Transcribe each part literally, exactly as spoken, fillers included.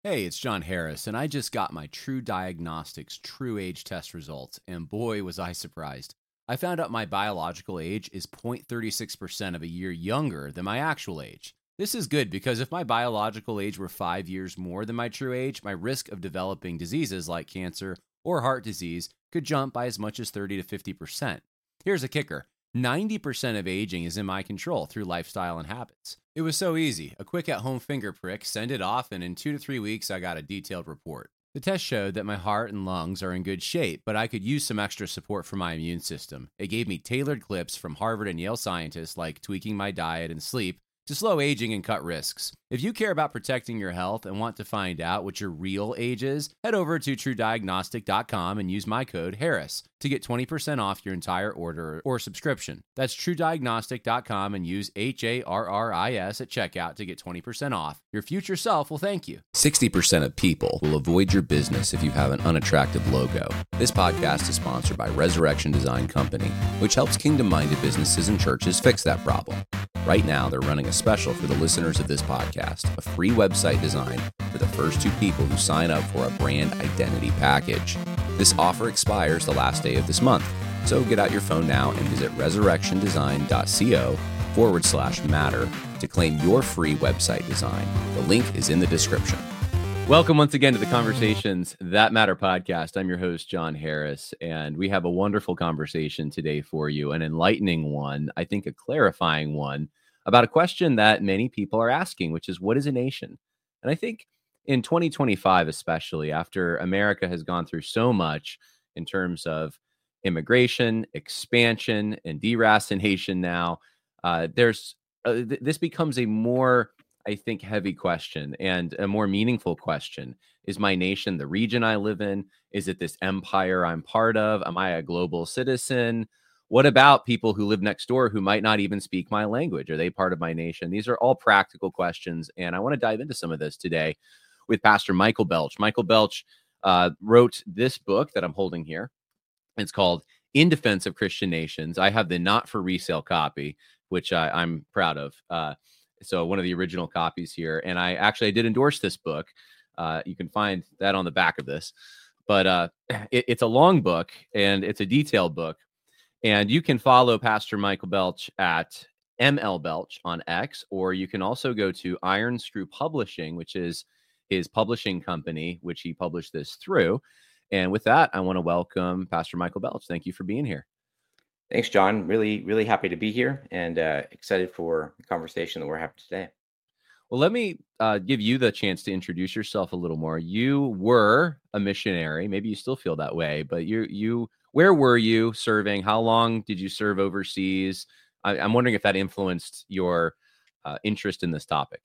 Hey, it's John Harris, and I just got my True Diagnostics True Age test results, and boy, was I surprised. I found out my biological age is zero point three six percent of a year younger than my actual age. This is good because if my biological age were five years more than my true age, my risk of developing diseases like cancer or heart disease could jump by as much as thirty to fifty percent. Here's a kicker. ninety percent of aging is in my control through lifestyle and habits. It was so easy. A quick at-home finger prick, send it off, and in two to three weeks, I got a detailed report. The test showed that my heart and lungs are in good shape, but I could use some extra support for my immune system. It gave me tailored clips from Harvard and Yale scientists like tweaking my diet and sleep to slow aging and cut risks. If you care about protecting your health and want to find out what your real age is, head over to true diagnostic dot com and use my code Harris to get twenty percent off your entire order or subscription. That's true diagnostic dot com and use H A R R I S at checkout to get twenty percent off. Your future self will thank you. sixty percent of people will avoid your business if you have an unattractive logo. This podcast is sponsored by Resurrection Design Company, which helps kingdom-minded businesses and churches fix that problem. Right now, they're running a special for the listeners of this podcast, a free website design for the first two people who sign up for a brand identity package. This offer expires the last day of this month, so get out your phone now and visit resurrectiondesign.co forward slash matter to claim your free website design. The link is in the description. Welcome once again to the Conversations That Matter podcast. I'm your host, John Harris, and we have a wonderful conversation today for you, an enlightening one, I think a clarifying one, about a question that many people are asking, which is, what is a nation? And I think in twenty twenty-five, especially after America has gone through so much in terms of immigration, expansion, and deracination now, uh, there's uh, th- this becomes a more, I think, heavy question and a more meaningful question. Is my nation the region I live in? Is it this empire I'm part of? Am I a global citizen? What about people who live next door who might not even speak my language? Are they part of my nation? These are all practical questions, and I want to dive into some of this today with Pastor Michael Belch. Michael Belch uh, wrote this book that I'm holding here. It's called In Defense of Christian Nations. I have the not for resale copy, which I, I'm proud of. Uh, so one of the original copies here. And I actually I did endorse this book. Uh, you can find that on the back of this. But uh, it, it's a long book, and it's a detailed book. And you can follow Pastor Michael Belch at M L Belch on X, or you can also go to Iron Screw Publishing, which is his publishing company, which he published this through. And with that, I want to welcome Pastor Michael Belch. Thank you for being here. Thanks, John. Really, really happy to be here and uh, excited for the conversation that we're having today. Well, let me uh, give you the chance to introduce yourself a little more. You were a missionary. Maybe you still feel that way, but you, you, where were you serving? How long did you serve overseas? I, I'm wondering if that influenced your uh, interest in this topic.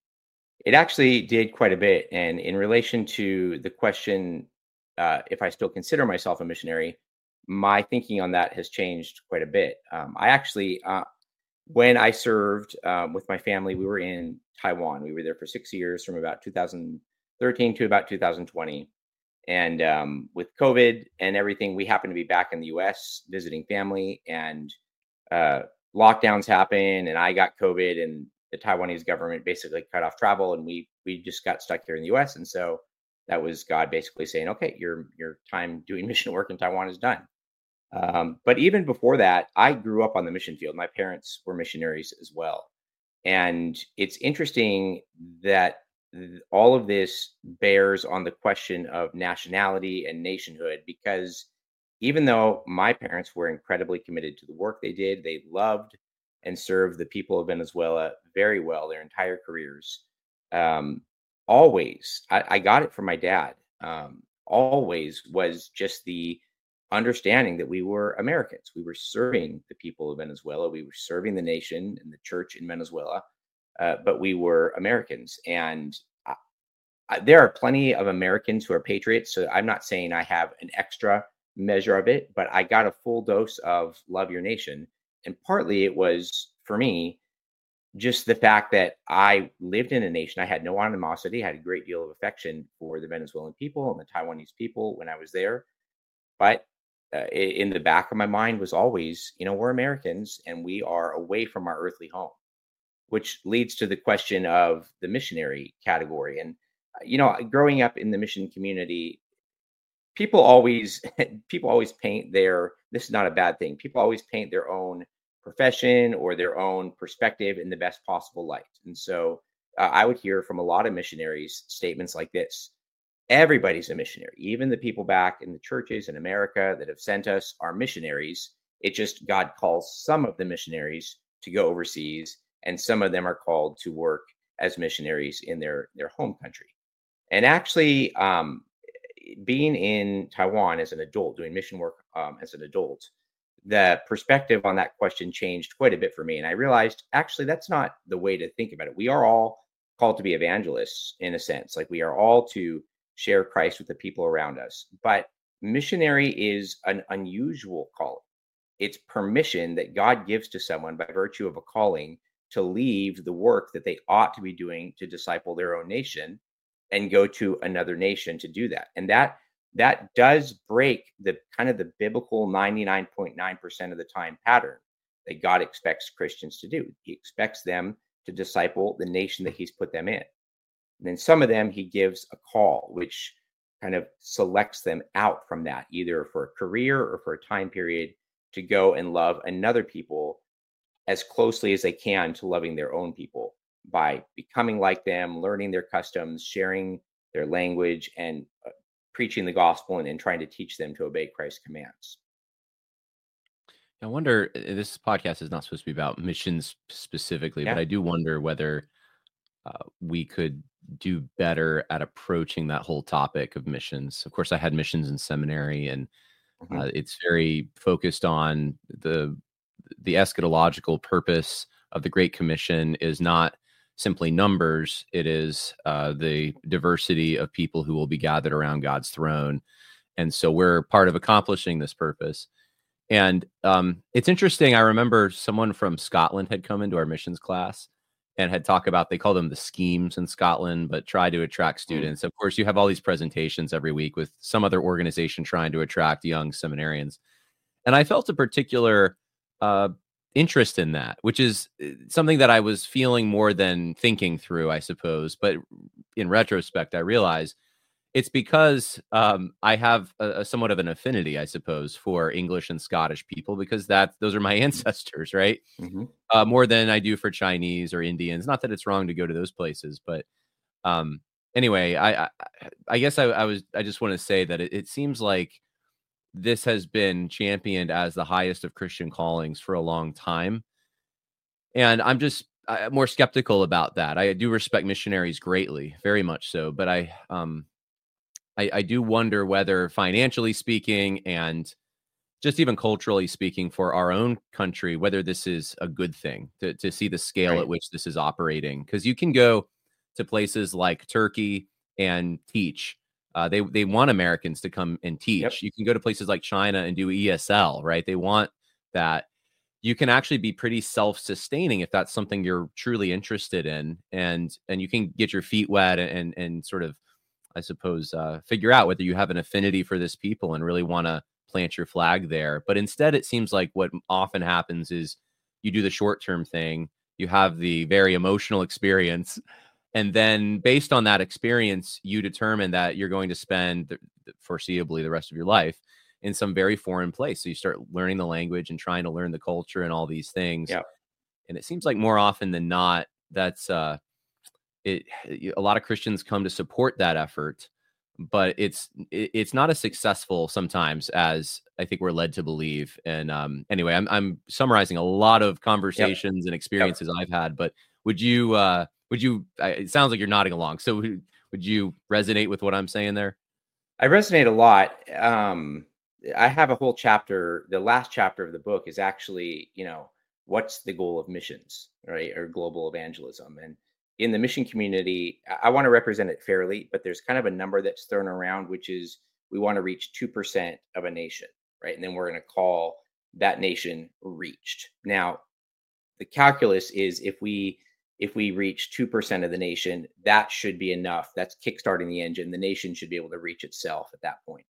It actually did quite a bit. And in relation to the question, uh, if I still consider myself a missionary, my thinking on that has changed quite a bit. Um, I actually, uh, when I served um, with my family, we were in Taiwan. We were there for six years from about two thousand thirteen to about two thousand twenty. And um, with COVID and everything, we happened to be back in the U S visiting family, and uh, lockdowns happened, and I got COVID, and the Taiwanese government basically cut off travel, and we we just got stuck here in the U S. And so that was God basically saying, okay, your your time doing mission work in Taiwan is done. Um, but even before that, I grew up on the mission field. My parents were missionaries as well. And it's interesting that th- all of this bears on the question of nationality and nationhood, because even though my parents were incredibly committed to the work they did, they loved and served the people of Venezuela very well their entire careers. Um, always, I, I got it from my dad, um, always was just the understanding that we were Americans. We were serving the people of Venezuela. We were serving the nation and the church in Venezuela, uh, but we were Americans. And I, I, there are plenty of Americans who are patriots. So I'm not saying I have an extra measure of it, but I got a full dose of love your nation. And partly it was, for me, just the fact that I lived in a nation. I had no animosity. I had a great deal of affection for the Venezuelan people and the Taiwanese people when I was there. But uh, in the back of my mind was always, you know, we're Americans and we are away from our earthly home, which leads to the question of the missionary category. And you know, growing up in the mission community, people always people always paint their, this is not a bad thing, people always paint their own profession or their own perspective in the best possible light. And so uh, I would hear from a lot of missionaries statements like this: everybody's a missionary. Even the people back in the churches in America that have sent us are missionaries. It just, God calls some of the missionaries to go overseas, and some of them are called to work as missionaries in their their home country. And actually, um, being in Taiwan as an adult, doing mission work um, as an adult, the perspective on that question changed quite a bit for me. And I realized, actually, that's not the way to think about it. We are all called to be evangelists in a sense. Like, we are all to share Christ with the people around us. But missionary is an unusual calling. It's permission that God gives to someone by virtue of a calling to leave the work that they ought to be doing to disciple their own nation and go to another nation to do that. And that that does break the kind of the biblical ninety-nine point nine percent of the time pattern that God expects Christians to do. He expects them to disciple the nation that he's put them in. And then some of them he gives a call, which kind of selects them out from that, either for a career or for a time period, to go and love another people as closely as they can to loving their own people, by becoming like them, learning their customs, sharing their language, and uh, preaching the gospel, and, and trying to teach them to obey Christ's commands. I wonder, this podcast is not supposed to be about missions specifically, yeah. but I do wonder whether uh, we could do better at approaching that whole topic of missions. Of course, I had missions in seminary, and mm-hmm. uh, it's very focused on the the eschatological purpose of the Great Commission is not simply numbers. It is uh, the diversity of people who will be gathered around God's throne. And so we're part of accomplishing this purpose. And um, it's interesting. I remember someone from Scotland had come into our missions class and had talked about, they call them the schemes in Scotland, but try to attract students. Mm. Of course, you have all these presentations every week with some other organization trying to attract young seminarians. And I felt a particular uh, interest in that, which is something that I was feeling more than thinking through, I suppose. But in retrospect, I realize it's because um, I have a, a somewhat of an affinity, I suppose, for English and Scottish people, because that those are my ancestors, right? Mm-hmm. Uh, more than I do for Chinese or Indians. Not that it's wrong to go to those places, but um, anyway, I, I I guess I, I was I just want to say that it, it seems like this has been championed as the highest of Christian callings for a long time. And I'm just uh, more skeptical about that. I do respect missionaries greatly, very much so. But I, um, I, I do wonder whether, financially speaking, and just even culturally speaking for our own country, whether this is a good thing to, to see the scale right. at which this is operating. Because you can go to places like Turkey and teach. Uh, they they want Americans to come and teach. Yep. You can go to places like China and do E S L, right? They want that. You can actually be pretty self-sustaining if that's something you're truly interested in, and and you can get your feet wet and and sort of, I suppose, uh, figure out whether you have an affinity for this people and really want to plant your flag there. But instead, it seems like what often happens is you do the short-term thing, you have the very emotional experience. And then based on that experience, you determine that you're going to spend the, the foreseeably the rest of your life in some very foreign place. So you start learning the language and trying to learn the culture and all these things. Yep. And it seems like more often than not, that's uh, it. A lot of Christians come to support that effort, but it's it, it's not as successful sometimes as I think we're led to believe. And um, anyway, I'm I'm summarizing a lot of conversations yep. and experiences yep. I've had. But would you? Uh, Would you, it sounds like you're nodding along. So would you resonate with what I'm saying there? I resonate a lot. Um, I have a whole chapter. The last chapter of the book is actually, you know, what's the goal of missions, right? Or global evangelism. And in the mission community, I want to represent it fairly, but there's kind of a number that's thrown around, which is we want to reach two percent of a nation, right? And then we're going to call that nation reached. Now, the calculus is if we If we reach two percent of the nation, that should be enough. That's kickstarting the engine. The nation should be able to reach itself at that point.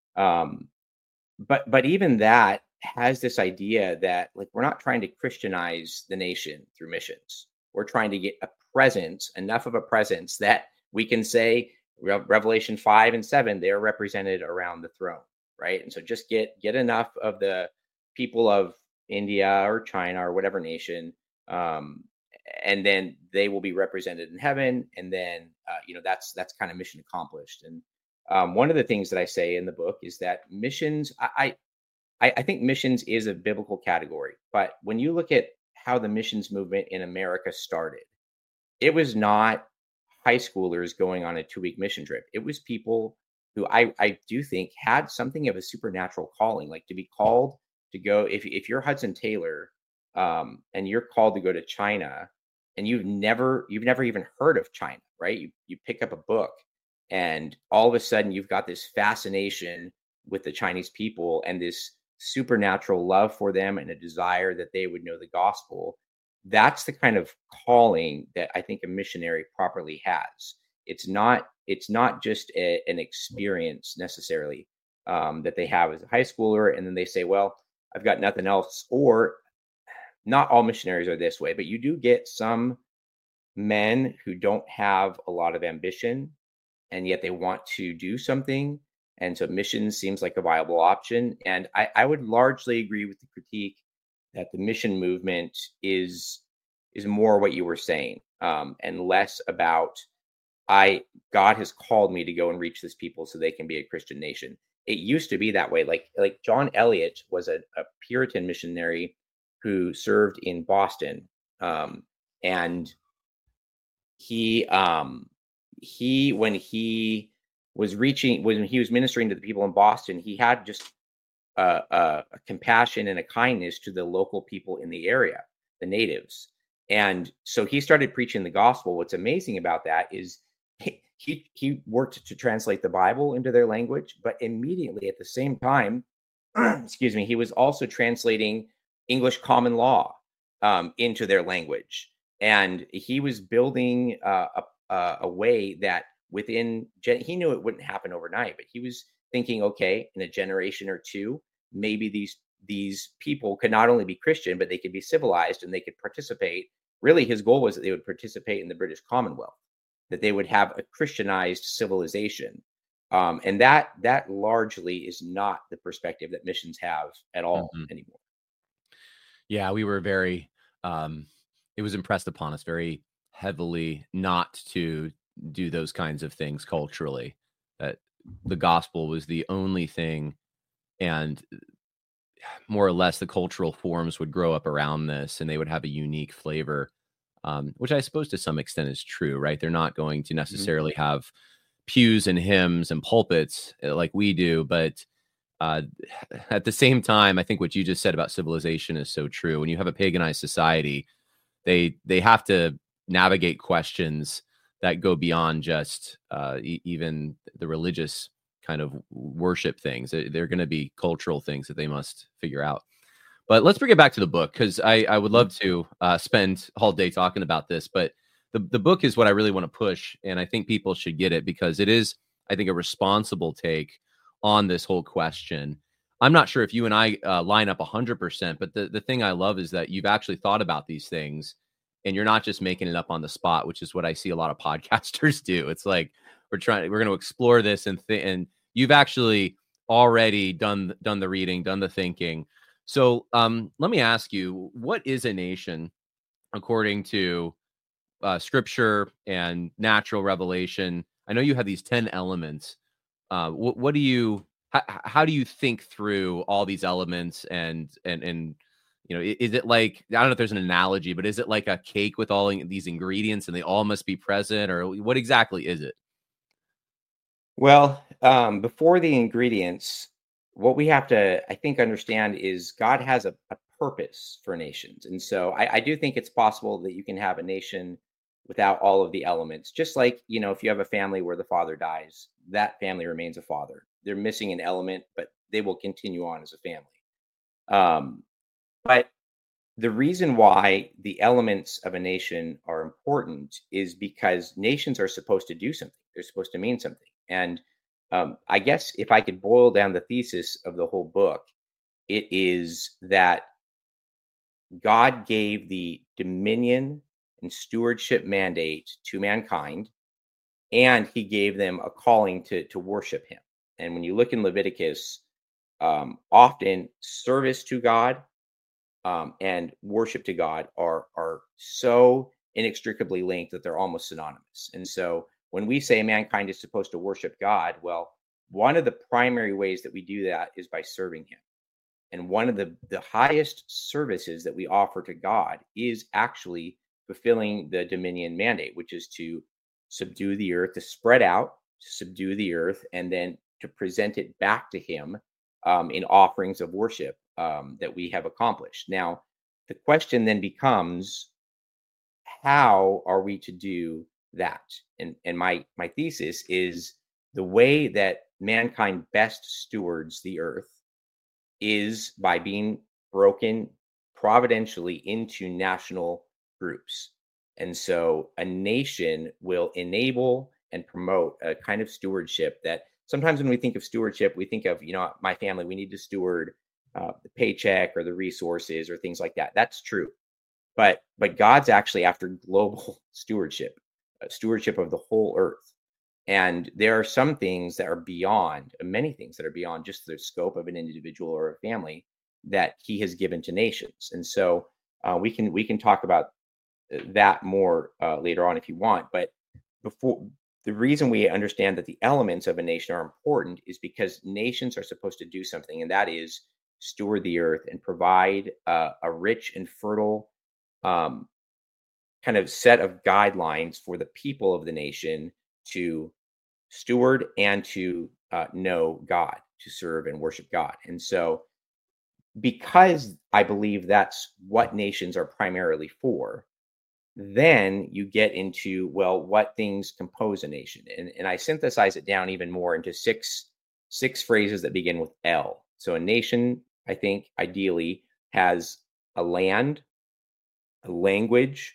Um, but but even that has this idea that, like, we're not trying to Christianize the nation through missions. We're trying to get a presence, enough of a presence that we can say Re- Revelation five and seven, they're represented around the throne, right? And so just get get enough of the people of India or China or whatever nation, um, and then they will be represented in heaven. And then uh, you know that's that's kind of mission accomplished. And um, one of the things that I say in the book is that missions, I, I I think missions is a biblical category, but when you look at how the missions movement in America started, it was not high schoolers going on a two-week mission trip. It was people who I, I do think had something of a supernatural calling, like to be called to go. If, if you're Hudson Taylor um, and you're called to go to China and you've never, you've never even heard of China, right? You, you pick up a book and all of a sudden you've got this fascination with the Chinese people and this supernatural love for them and a desire that they would know the gospel. That's the kind of calling that I think a missionary properly has. It's not it's not just a, an experience necessarily um, that they have as a high schooler, and then they say, well, I've got nothing else. Or not all missionaries are this way, but you do get some men who don't have a lot of ambition, and yet they want to do something. And so mission seems like a viable option. And I, I would largely agree with the critique that the mission movement is is more what you were saying, um, and less about I God has called me to go and reach this people so they can be a Christian nation. It used to be that way. Like like John Eliot was a, a Puritan missionary who served in Boston, um, and he um, he when he was reaching when he was ministering to the people in Boston, he had just uh, uh, a compassion and a kindness to the local people in the area, the natives. And so he started preaching the gospel. What's amazing about that is he, he, he worked to translate the Bible into their language, but immediately at the same time, excuse me, he was also translating English common law um, into their language. And he was building uh, a, a way that within, he knew it wouldn't happen overnight, but he was thinking, okay, in a generation or two, maybe these these people could not only be Christian, but they could be civilized and they could participate. Really, his goal was that they would participate in the British Commonwealth, that they would have a Christianized civilization. Um, and that that largely is not the perspective that missions have at all mm-hmm. anymore. Yeah, we were very, um, it was impressed upon us very heavily not to do those kinds of things culturally, that the gospel was the only thing, and more or less the cultural forms would grow up around this and they would have a unique flavor, um, which I suppose to some extent is true, right? They're not going to necessarily mm-hmm. have pews and hymns and pulpits like we do, but uh, at the same time, I think what you just said about civilization is so true. When you have a paganized society, they they have to navigate questions that go beyond just uh, e- even the religious kind of worship things. They're going to be cultural things that they must figure out. But let's bring it back to the book, because I, I would love to uh, spend all day talking about this. But the, the book is what I really want to push, and I think people should get it because it is, I think, a responsible take on this whole question. I'm not sure if you and I uh, line up one hundred percent, but the, the thing I love is that you've actually thought about these things, and you're not just making it up on the spot, which is what I see a lot of podcasters do. It's like, we're trying, we're going to explore this, and th- and you've actually already done done the reading, done the thinking. So um, let me ask you, what is a nation according to uh, scripture and natural revelation? I know you have these ten elements. Uh, what, what do you, how, how do you think through all these elements? And, and, and, you know, is it like, I don't know if there's an analogy, but is it like a cake with all these ingredients and they all must be present, or what exactly is it? Well, um, before the ingredients, what we have to, I think, understand is God has a, a purpose for nations. And so I, I do think it's possible that you can have a nation without all of the elements. Just like, you know, if you have a family where the father dies, that family remains a father. They're missing an element, but they will continue on as a family. Um, but the reason why the elements of a nation are important is because nations are supposed to do something. They're supposed to mean something. And um, I guess if I could boil down the thesis of the whole book, it is that God gave the dominion and stewardship mandate to mankind and he gave them a calling to, to worship him. And when you look in Leviticus, um, often service to God um, and worship to God are, are so inextricably linked that they're almost synonymous. And so when we say mankind is supposed to worship God, well, one of the primary ways that we do that is by serving him. And one of the, the highest services that we offer to God is actually fulfilling the dominion mandate, which is to subdue the earth, to spread out, to subdue the earth, and then to present it back to him um, in offerings of worship um, that we have accomplished. Now, the question then becomes, how are we to do that? And, and my, my thesis is the way that mankind best stewards the earth is by being broken providentially into national groups. And so a nation will enable and promote a kind of stewardship that sometimes when we think of stewardship, we think of, you know, my family, we need to steward uh, the paycheck or the resources or things like that. That's true. But but God's actually after global stewardship, uh, stewardship of the whole earth. And there are some things that are beyond, many things that are beyond just the scope of an individual or a family that he has given to nations. And so uh, we can we can talk about that more uh, later on if you want. But before, the reason we understand that the elements of a nation are important is because nations are supposed to do something, and that is steward the earth and provide uh, a rich and fertile um, kind of set of guidelines for the people of the nation to steward and to uh, know God, to serve and worship God. And so because I believe that's what nations are primarily for, then you get into, well, what things compose a nation? And, and I synthesize it down even more into six, six phrases that begin with L. So a nation, I think, ideally has a land, a language,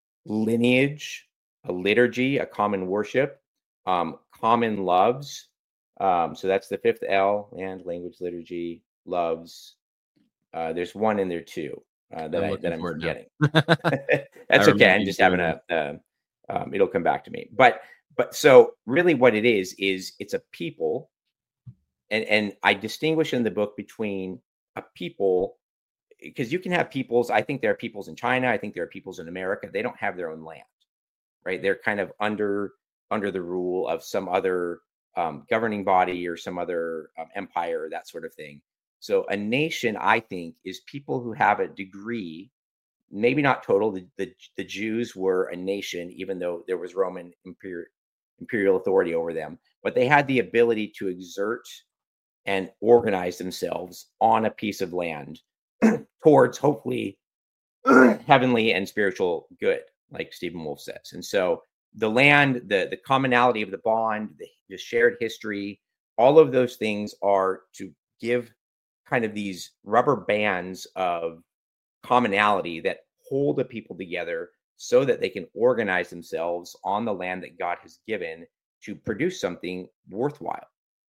lineage, a liturgy, a common worship, um, common loves. Um, so that's the fifth L: land, language, liturgy, loves. Uh, there's one in there too uh, that, I, that I'm forgetting. That's okay. I'm just having a. Uh, um, it'll come back to me. But but so really, what it is is it's a people, and and I distinguish in the book between a people, because you can have peoples. I think there are peoples in China. I think there are peoples in America. They don't have their own land, right? They're kind of under under the rule of some other um, governing body or some other um, empire, that sort of thing. So a nation, I think, is people who have a degree, maybe not total. The, the, the Jews were a nation, even though there was Roman imperial, imperial authority over them, but they had the ability to exert and organize themselves on a piece of land towards hopefully heavenly and spiritual good, like Stephen Wolfe says. And so the land, the, the commonality of the bond, the, the shared history, all of those things are to give kind of these rubber bands of commonality that hold the people together so that they can organize themselves on the land that God has given to produce something worthwhile.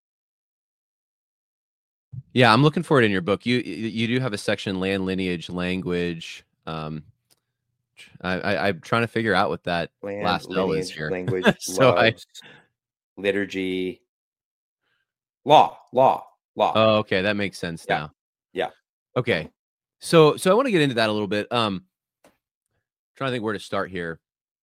Yeah, I'm looking for it in your book. You you do have a section, land, lineage, language. Um, I, I I'm trying to figure out what that land, last lineage, L is here. Language, so loves, I... liturgy, law, law, law. Oh, okay, that makes sense yeah. now. Yeah. Okay, so so I want to get into that a little bit. Um, trying to think where to start here.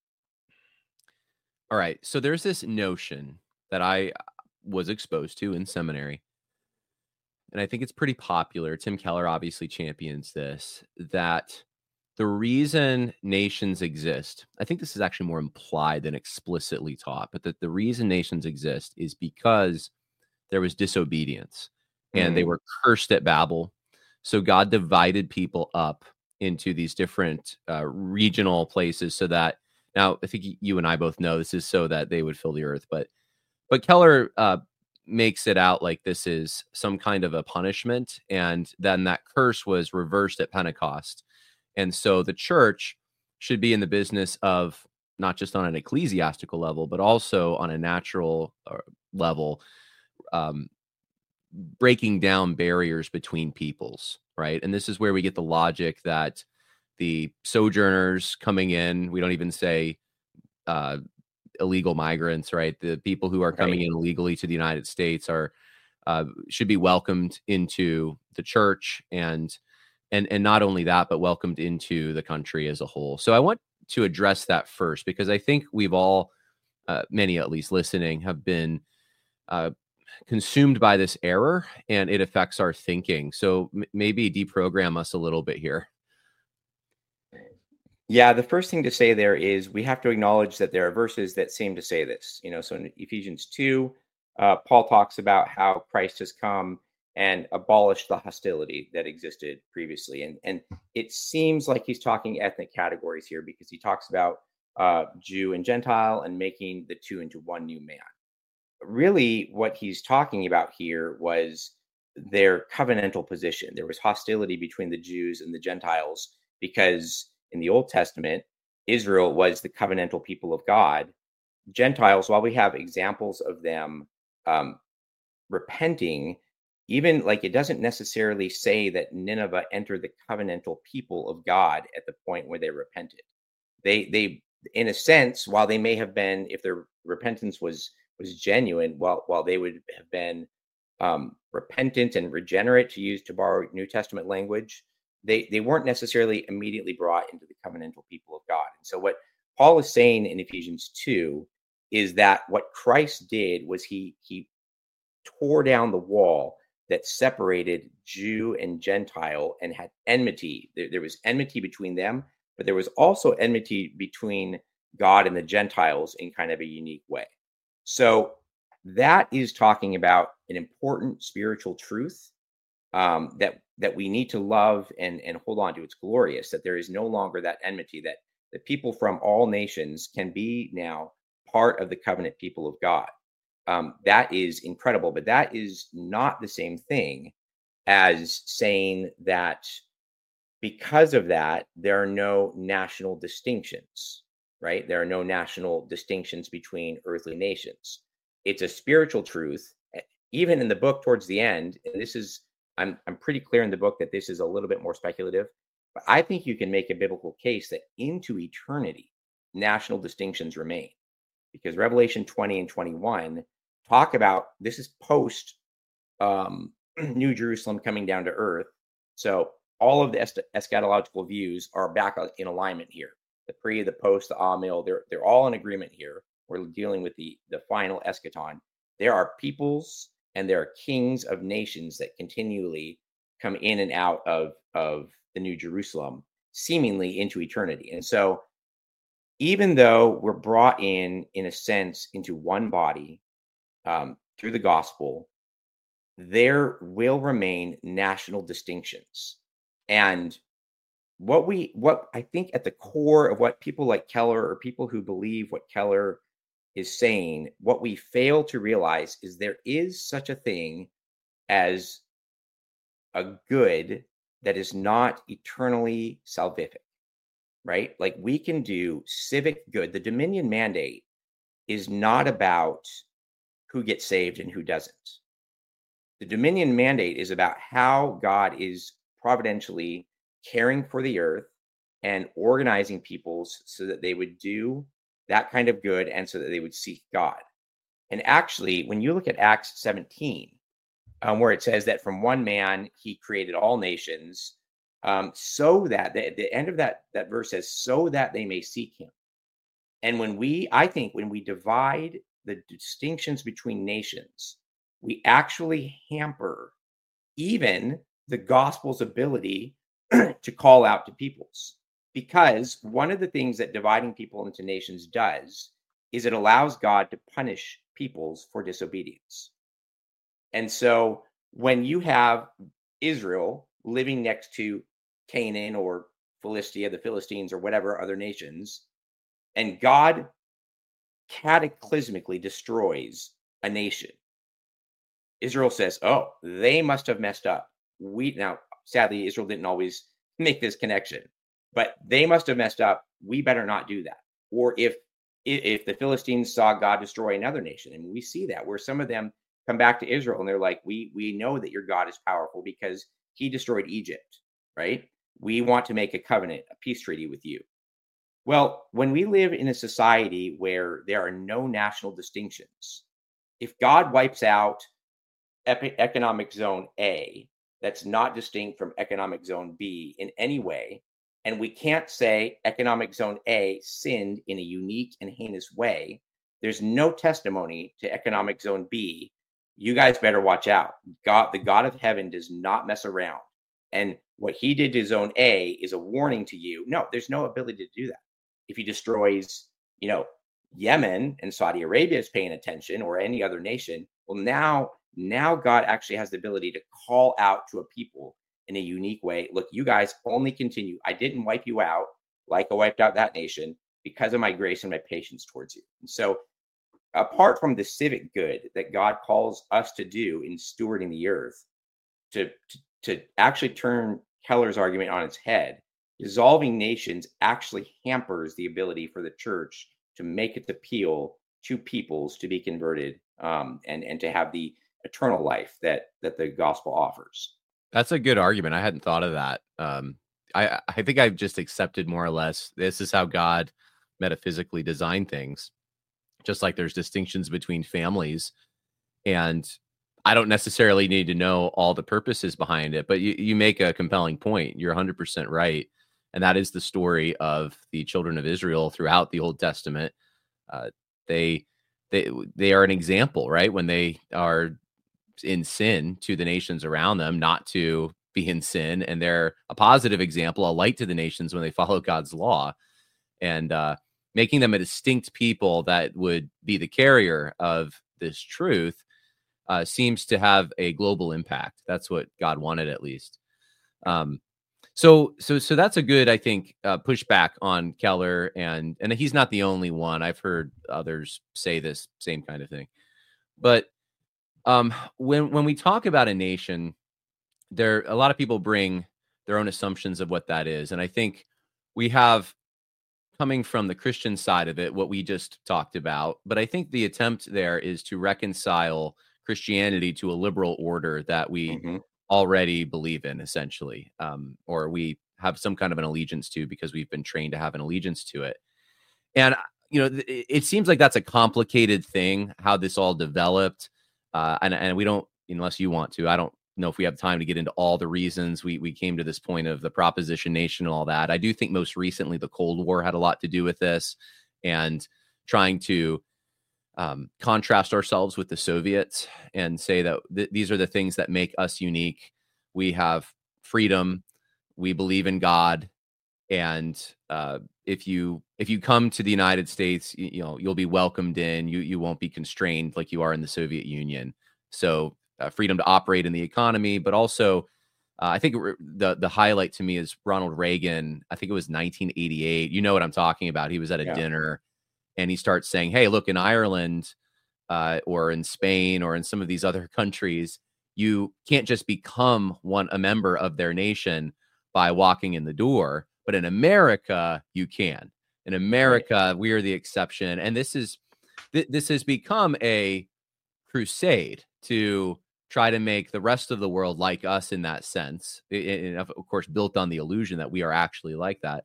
All right, so there's this notion that I was exposed to in seminary, and I think it's pretty popular. Tim Keller obviously champions this, that the reason nations exist, I think this is actually more implied than explicitly taught, but that the reason nations exist is because there was disobedience and mm. they were cursed at Babel. So God divided people up into these different uh, regional places so that, now I think you and I both know this is so that they would fill the earth, but but Keller uh, makes it out like this is some kind of a punishment, and then that curse was reversed at Pentecost. And so the church should be in the business of, not just on an ecclesiastical level, but also on a natural level, um, breaking down barriers between peoples, right? And this is where we get the logic that the sojourners coming in, we don't even say uh, illegal migrants, right? The people who are coming Right. in illegally to the United States are uh, should be welcomed into the church, and and and not only that, but welcomed into the country as a whole. So I want to address that first, because I think we've all, uh, many at least listening, have been uh, consumed by this error, and it affects our thinking. So m- maybe deprogram us a little bit here. Yeah, the first thing to say there is we have to acknowledge that there are verses that seem to say this. You know, so in Ephesians two, uh, Paul talks about how Christ has come and abolished the hostility that existed previously. And, and it seems like he's talking ethnic categories here, because he talks about uh, Jew and Gentile and making the two into one new man. Really, what he's talking about here was their covenantal position. There was hostility between the Jews and the Gentiles, because in the Old Testament, Israel was the covenantal people of God. Gentiles, while we have examples of them um, repenting, even like it doesn't necessarily say that Nineveh entered the covenantal people of God at the point where they repented. They, they, in a sense, while they may have been, if their repentance was was genuine, while while they would have been um, repentant and regenerate, to use to borrow New Testament language, they they weren't necessarily immediately brought into the covenantal people of God. And so what Paul is saying in Ephesians two is that what Christ did was he he tore down the wall that separated Jew and Gentile and had enmity. There, there was enmity between them, but there was also enmity between God and the Gentiles in kind of a unique way. So that is talking about an important spiritual truth um, that that we need to love and and hold on to. It's glorious that there is no longer that enmity, that the people from all nations can be now part of the covenant people of God. Um, that is incredible, but that is not the same thing as saying that because of that, there are no national distinctions, right? There are no national distinctions between earthly nations. It's a spiritual truth. Even in the book towards the end, and this is, I'm, I'm pretty clear in the book that this is a little bit more speculative, but I think you can make a biblical case that into eternity, national distinctions remain, because Revelation twenty and twenty-one talk about, this is post um, New Jerusalem coming down to earth. So all of the est- eschatological views are back in alignment here. The pre, the post, the amil, they're they're all in agreement here. We're dealing with the the final eschaton. There are peoples and there are kings of nations that continually come in and out of of the New Jerusalem, seemingly into eternity. And so, even though we're brought in, in a sense, into one body um, through the gospel, there will remain national distinctions. And what we, what I think at the core of what people like Keller, or people who believe what Keller is saying, what we fail to realize is there is such a thing as a good that is not eternally salvific, right? Like we can do civic good. The Dominion Mandate is not about who gets saved and who doesn't. The Dominion Mandate is about how God is providentially caring for the earth and organizing peoples so that they would do that kind of good and so that they would seek God. And actually, when you look at Acts seventeen, um, where it says that from one man he created all nations, um, so that the, the end of that, that verse says, so that they may seek him. And when we, I think, when we divide the distinctions between nations, we actually hamper even the gospel's ability to call out to peoples. Because one of the things that dividing people into nations does is it allows God to punish peoples for disobedience. And so when you have Israel living next to Canaan or Philistia, the Philistines, or whatever other nations, and God cataclysmically destroys a nation, Israel says, oh, they must have messed up. We now, sadly, Israel didn't always make this connection, but they must have messed up. We better not do that. Or if if the Philistines saw God destroy another nation, and we see that where some of them come back to Israel and they're like, we we know that your God is powerful because he destroyed Egypt, right? We want to make a covenant, a peace treaty with you. Well, when we live in a society where there are no national distinctions, if God wipes out epi- economic zone A, that's not distinct from economic zone B in any way, and we can't say economic zone A sinned in a unique and heinous way, there's no testimony to economic zone B. You guys better watch out. God, the God of heaven does not mess around. And what he did to zone A is a warning to you. No, there's no ability to do that. If he destroys, you know, Yemen and Saudi Arabia is paying attention, or any other nation, well, now, now God actually has the ability to call out to a people in a unique way. Look, you guys only continue. I didn't wipe you out like I wiped out that nation because of my grace and my patience towards you. And so, apart from the civic good that God calls us to do in stewarding the earth, to, to, to actually turn Keller's argument on its head, dissolving nations actually hampers the ability for the church to make its appeal to peoples to be converted, um, and, and to have the eternal life that, that the gospel offers. That's a good argument. I hadn't thought of that. Um, I, I think I've just accepted more or less this is how God metaphysically designed things. Just like there's distinctions between families, and I don't necessarily need to know all the purposes behind it, but you, you make a compelling point. You're one hundred percent right. And that is the story of the children of Israel throughout the Old Testament. Uh, they, they, they are an example, right? When they are in sin to the nations around them, not to be in sin. And they're a positive example, a light to the nations when they follow God's law. And, uh, making them a distinct people that would be the carrier of this truth uh, seems to have a global impact. That's what God wanted, at least. Um, so, so, so that's a good, I think, uh, pushback on Keller, and and he's not the only one. I've heard others say this same kind of thing. But um, when when we talk about a nation, there a lot of people bring their own assumptions of what that is, and I think we have, coming from the Christian side of it, what we just talked about. But I think the attempt there is to reconcile Christianity to a liberal order that we mm-hmm. already believe in, essentially, um, or we have some kind of an allegiance to because we've been trained to have an allegiance to it. And, you know, it, it seems like that's a complicated thing, how this all developed. Uh, and, and we don't, unless you want to, I don't know if we have time to get into all the reasons we we came to this point of the Proposition Nation and all that. I do think most recently the Cold War had a lot to do with this, and trying to um, contrast ourselves with the Soviets and say that th- these are the things that make us unique. We have freedom. We believe in God. And uh, if you if you come to the United States, you, you know, you'll be welcomed in. You you won't be constrained like you are in the Soviet Union. So Uh, freedom to operate in the economy, but also uh, I think re- the the highlight to me is Ronald Reagan. I think it was nineteen eighty-eight. You know what I'm talking about. He was at a yeah. dinner, and he starts saying, hey, look, in Ireland uh, or in Spain or in some of these other countries, you can't just become one a member of their nation by walking in the door. But in America, you can. In America, right. we are the exception. And this is th- this has become a crusade to try to make the rest of the world like us in that sense, and of course built on the illusion that we are actually like that.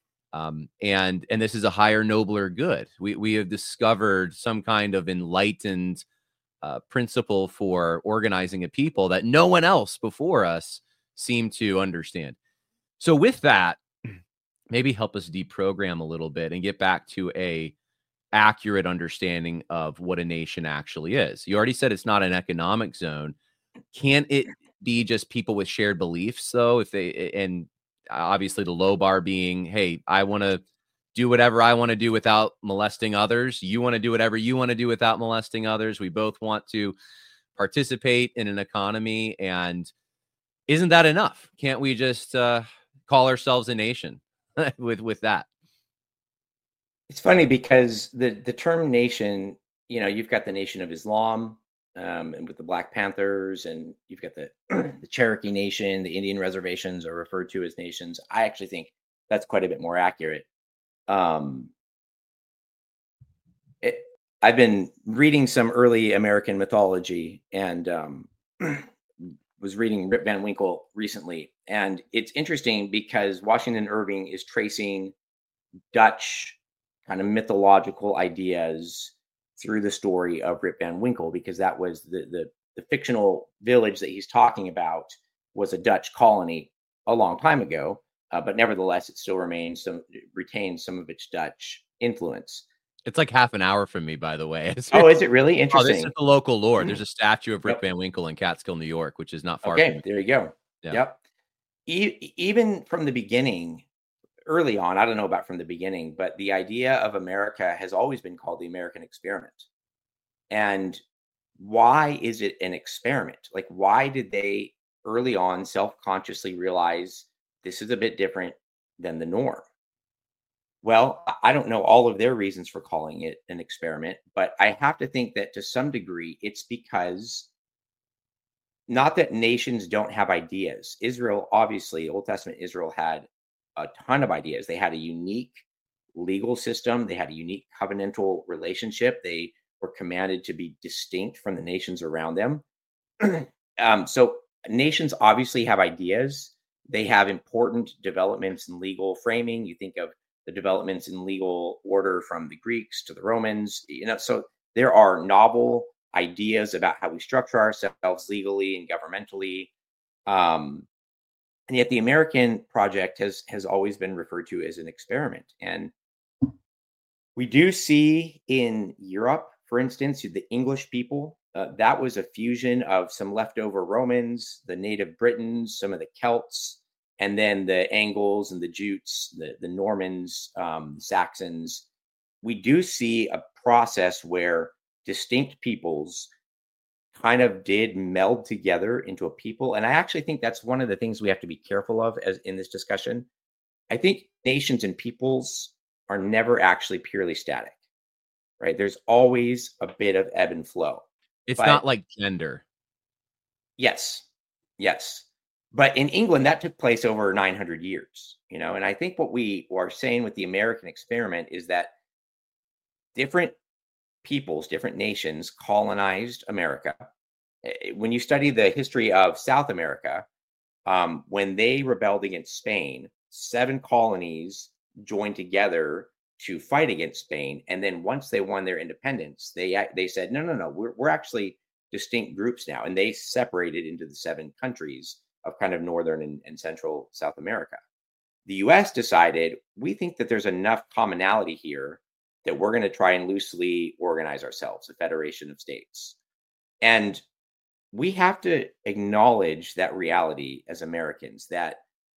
Um, and and this is a higher, nobler good. We we have discovered some kind of enlightened uh, principle for organizing a people that no one else before us seemed to understand. So with that, maybe help us deprogram a little bit and get back to a accurate understanding of what a nation actually is. You already said it's not an economic zone. Can it be just people with shared beliefs, though? If they, and obviously the low bar being, hey, I want to do whatever I want to do without molesting others. You want to do whatever you want to do without molesting others. We both want to participate in an economy. And isn't that enough? Can't we just uh, call ourselves a nation with, with that? It's funny because the, the term nation, you know, you've got the Nation of Islam, um, and with the Black Panthers, and you've got the, the Cherokee Nation, the Indian reservations are referred to as nations. I actually think that's quite a bit more accurate. Um, it, I've been reading some early American mythology, and um, was reading Rip Van Winkle recently. And it's interesting because Washington Irving is tracing Dutch kind of mythological ideas through the story of Rip Van Winkle, because that was the, the, the fictional village that he's talking about was a Dutch colony a long time ago. Uh, but nevertheless, it still remains some retains some of its Dutch influence. It's like half an hour from me, by the way. Oh, is it really? Oh, Interesting. this is the local lore. There's a statue of Rip Yep. Van Winkle in Catskill, New York, which is not far Okay, from me. there you go. Yeah. Yep. E- even from the beginning, early on, I don't know about from the beginning, but the idea of America has always been called the American experiment. And why is it an experiment? Like, why did they early on self-consciously realize this is a bit different than the norm? Well, I don't know all of their reasons for calling it an experiment, but I have to think that to some degree, it's because not that nations don't have ideas. Israel, obviously, Old Testament Israel had a ton of ideas. They had a unique legal system. They had a unique covenantal relationship. They were commanded to be distinct from the nations around them. um, so nations obviously have ideas. They have important developments in legal framing. You think of the developments in legal order from the Greeks to the Romans, you know, so there are novel ideas about how we structure ourselves legally and governmentally. Um, and yet the American project has, has always been referred to as an experiment. And we do see in Europe, for instance, the English people, uh, that was a fusion of some leftover Romans, the native Britons, some of the Celts, and then the Angles and the Jutes, the, the Normans, um, Saxons. We do see a process where distinct peoples kind of did meld together into a people. And I actually think that's one of the things we have to be careful of as in this discussion. I think nations and peoples are never actually purely static, right? There's always a bit of ebb and flow. It's But- not like gender. Yes, yes. But in England, that took place over nine hundred years, you know, and I think what we are saying with the American experiment is that different peoples, different nations colonized America. Eh, When you study the history of South America, um, when they rebelled against Spain, seven colonies joined together to fight against Spain. And then once they won their independence, they ac- they said, no, no, no, we're, we're actually distinct groups now. And they separated into the seven countries of kind of Northern and, and Central South America. The U S decided, we think that there's enough commonality here that we're going to try and loosely organize ourselves, a federation of states. And we have to acknowledge that reality as Americans, that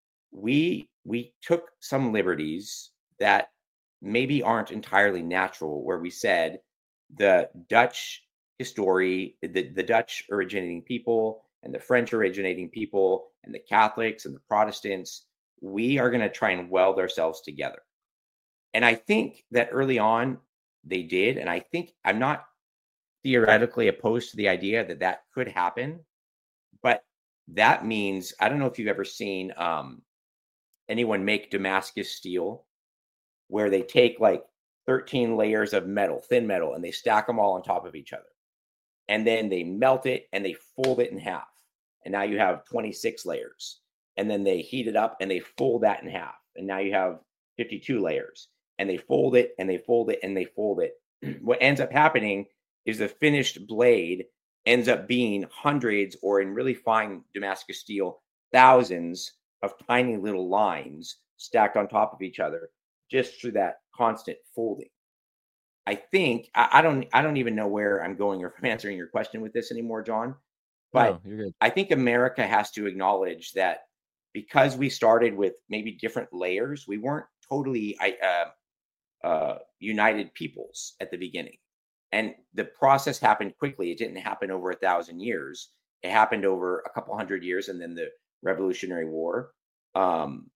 we we took some liberties that maybe aren't entirely natural, where we said the Dutch history, the, the Dutch originating people and the French originating people and the Catholics and the Protestants, we are going to try and weld ourselves together. And I think that early on they did. And I think I'm not theoretically opposed to the idea that that could happen. But that means, I don't know if you've ever seen um, anyone make Damascus steel, where they take like thirteen layers of metal, thin metal, and they stack them all on top of each other. And then they melt it and they fold it in half. And now you have twenty-six layers. And then they heat it up and they fold that in half. And now you have fifty-two layers. And they fold it and they fold it and they fold it. What ends up happening is the finished blade ends up being hundreds, or in really fine Damascus steel, thousands of tiny little lines stacked on top of each other, just through that constant folding. I think I, I don't I don't even know where I'm going or if I'm answering your question with this anymore, John. But No, you're good. I think America has to acknowledge that because we started with maybe different layers, we weren't totally uh, uh, united peoples at the beginning. And the process happened quickly. It didn't happen over a thousand years. It happened over a couple hundred years, and then the Revolutionary War. Um,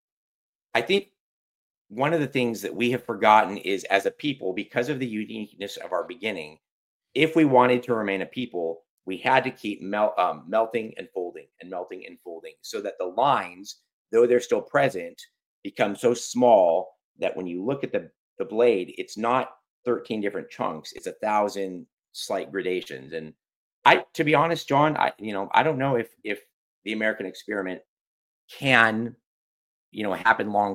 I think one of the things that we have forgotten is, as a people, because of the uniqueness of our beginning, if we wanted to remain a people, we had to keep mel- um, melting and folding and melting and folding, so that the lines, though they're still present, become so small that when you look at the, the blade, it's not thirteen different chunks, it's a thousand slight gradations. And I, to be honest, John, I, you know, I don't know if, if the American experiment can, you know, happen long term.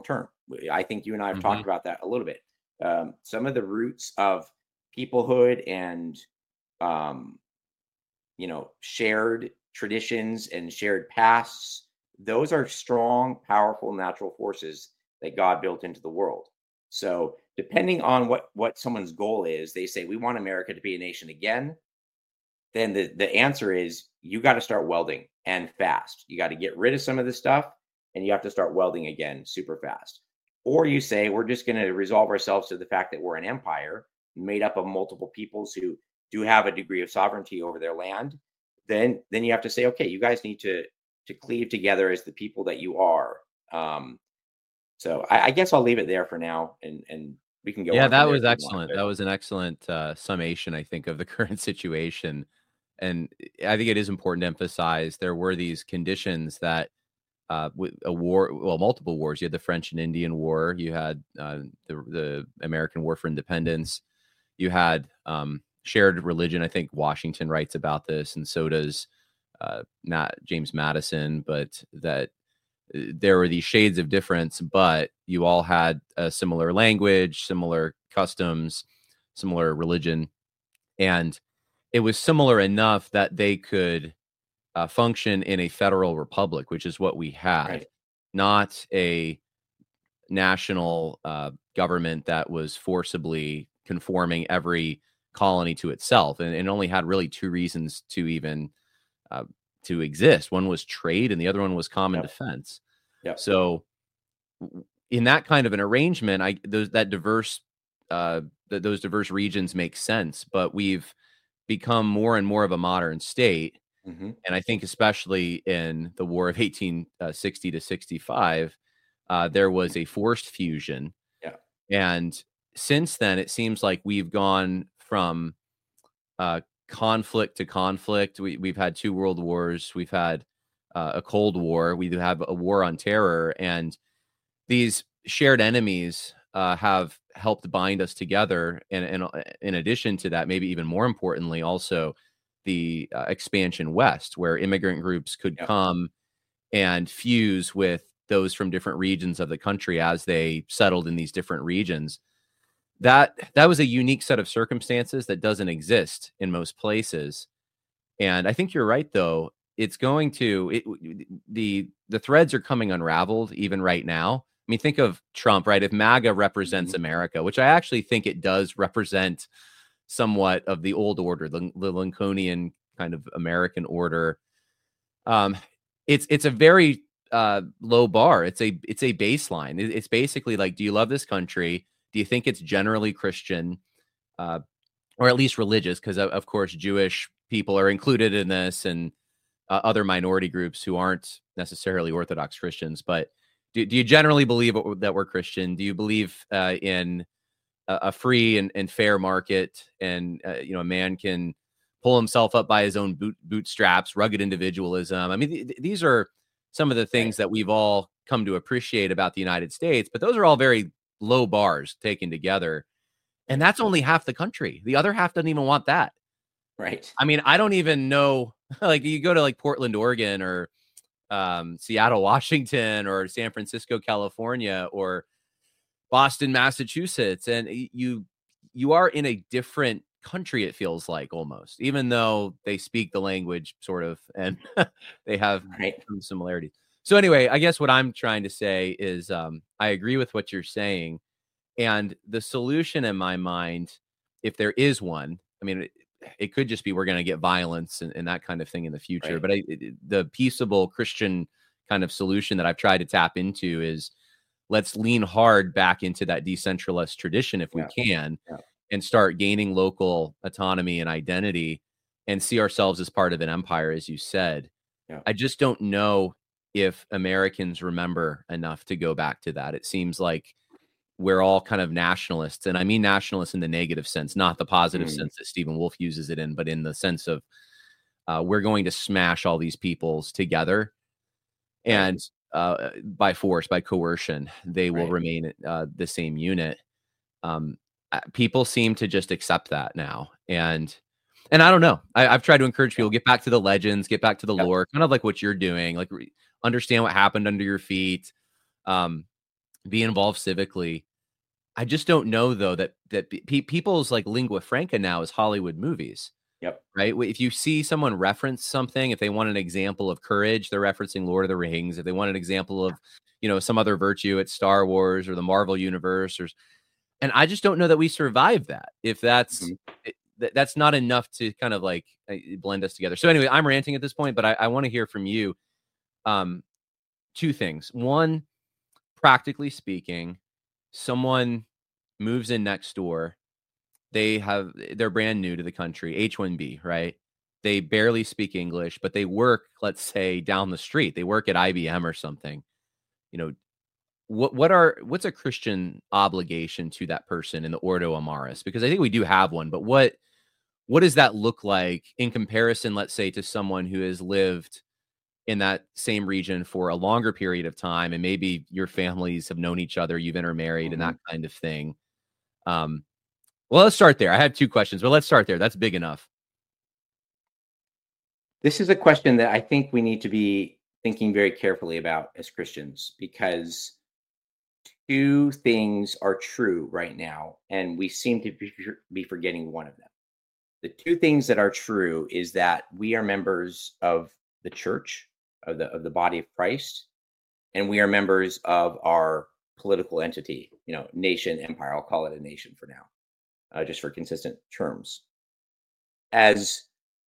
I think you and I have Mhm. talked about that a little bit. Um, some of the roots of peoplehood and, um, you know, shared traditions and shared pasts, those are strong, powerful natural forces that God built into the world. So depending on what what someone's goal is, they say we want America to be a nation again. Then the the answer is you got to start welding and fast. You got to get rid of some of the stuff and you have to start welding again super fast. Or you say we're just going to resolve ourselves to the fact that we're an empire made up of multiple peoples who do have a degree of sovereignty over their land. Then then you have to say, okay, you guys need to to cleave together as the people that you are. Um, so I, I guess I'll leave it there for now, and and we can go Yeah, on from that there was if you want. excellent. But That was an excellent uh, summation, I think, of the current situation. And I think it is important to emphasize there were these conditions that uh, with a war, well, multiple wars. You had the French and Indian War. You had uh, the the American War for Independence. You had um, shared religion. I think Washington writes about this, and so does uh, Matt, James Madison. But that uh, there were these shades of difference, but you all had a similar language, similar customs, similar religion, and it was similar enough that they could uh, function in a federal republic, which is what we had, right, not a national uh, government that was forcibly conforming every colony to itself, and it only had really two reasons to even uh, to exist. One was trade, and the other one was common yep, defense. yep, So, w- in that kind of an arrangement, I those that diverse uh, th- those diverse regions make sense, but we've become more and more of a modern state. hmm, And I think especially in the War of eighteen sixty to sixty-five, uh, there was a forced fusion. yeah, And since then, it seems like we've gone from uh, conflict to conflict. We, we've had two world wars. We've had uh, a Cold War. We do have a war on terror. And these shared enemies uh, have helped bind us together. And, and uh, in addition to that, maybe even more importantly, also the uh, expansion west, where immigrant groups could yeah, come and fuse with those from different regions of the country as they settled in these different regions. That that was a unique set of circumstances that doesn't exist in most places. And I think you're right, though. It's going to it, the the threads are coming unraveled even right now. I mean, think of Trump, right? If MAGA represents hmm, America, which I actually think it does represent somewhat of the old order, the, the Lincolnian kind of American order. Um, it's it's a very uh, low bar. It's a it's a baseline. It, it's basically like, do you love this country? Do you think it's generally Christian, uh, or at least religious? Because of, of course, Jewish people are included in this, and uh, other minority groups who aren't necessarily Orthodox Christians. But do, do you generally believe that we're Christian? Do you believe uh, in a, a free and, and fair market, and uh, you know, a man can pull himself up by his own boot, bootstraps, rugged individualism? I mean, th- th- these are some of the right, things that we've all come to appreciate about the United States, but those are all very low bars taken together. And right, that's only half the country. The other half doesn't even want that. right, I mean, I don't even know, like, you go to like Portland, Oregon, or um, Seattle, Washington, or San Francisco, California, or Boston, Massachusetts, and you you are in a different country, it feels like, almost, even though they speak the language sort of, and they have right, some similarities. So anyway, I guess what I'm trying to say is um, I agree with what you're saying. And the solution in my mind, if there is one, I mean, it, it could just be we're going to get violence and, and that kind of thing in the future. right, But I, it, the peaceable Christian kind of solution that I've tried to tap into is, let's lean hard back into that decentralized tradition if we yeah, can, yeah, and start gaining local autonomy and identity, and see ourselves as part of an empire, as you said. yeah, I just don't know if Americans remember enough to go back to that. It seems like we're all kind of nationalists, and I mean nationalists in the negative sense, not the positive mm, sense that Stephen Wolf uses it in, but in the sense of uh, we're going to smash all these peoples together, right, and uh, by force, by coercion, they will right, remain uh, the same unit. Um, uh, people seem to just accept that now, and and I don't know. I, I've tried to encourage yeah, people, get back to the legends, get back to the yep, lore, kind of like what you're doing, like re- understand what happened under your feet. Um, be involved civically. I just don't know though that that pe- people's like lingua franca now is Hollywood movies. Yep. Right. If you see someone reference something, if they want an example of courage, they're referencing Lord of the Rings. If they want an example of, you know, some other virtue, it's Star Wars or the Marvel universe. Or, and I just don't know that we survive that. If that's Mm-hmm. it, th- that's not enough to kind of like uh, blend us together. So anyway, I'm ranting at this point, but I, I want to hear from you. Um, two things. One, practically speaking, someone moves in next door. They have they're brand new to the country, H one B, right? They barely speak English, but they work, let's say, down the street. They work at I B M or something. You know, what what are what's a Christian obligation to that person in the Ordo Amaris? Because I think we do have one, but what what does that look like in comparison, let's say, to someone who has lived in that same region for a longer period of time, and maybe your families have known each other, you've intermarried, Mm-hmm. and that kind of thing. Um, well, let's start there. I have two questions, but let's start there. That's big enough. This is a question that I think we need to be thinking very carefully about as Christians, because two things are true right now, and we seem to be, be forgetting one of them. The two things that are true is that we are members of the church, of the of the body of Christ, and we are members of our political entity, you know, nation, empire. I'll call it a nation for now, uh, just for consistent terms. As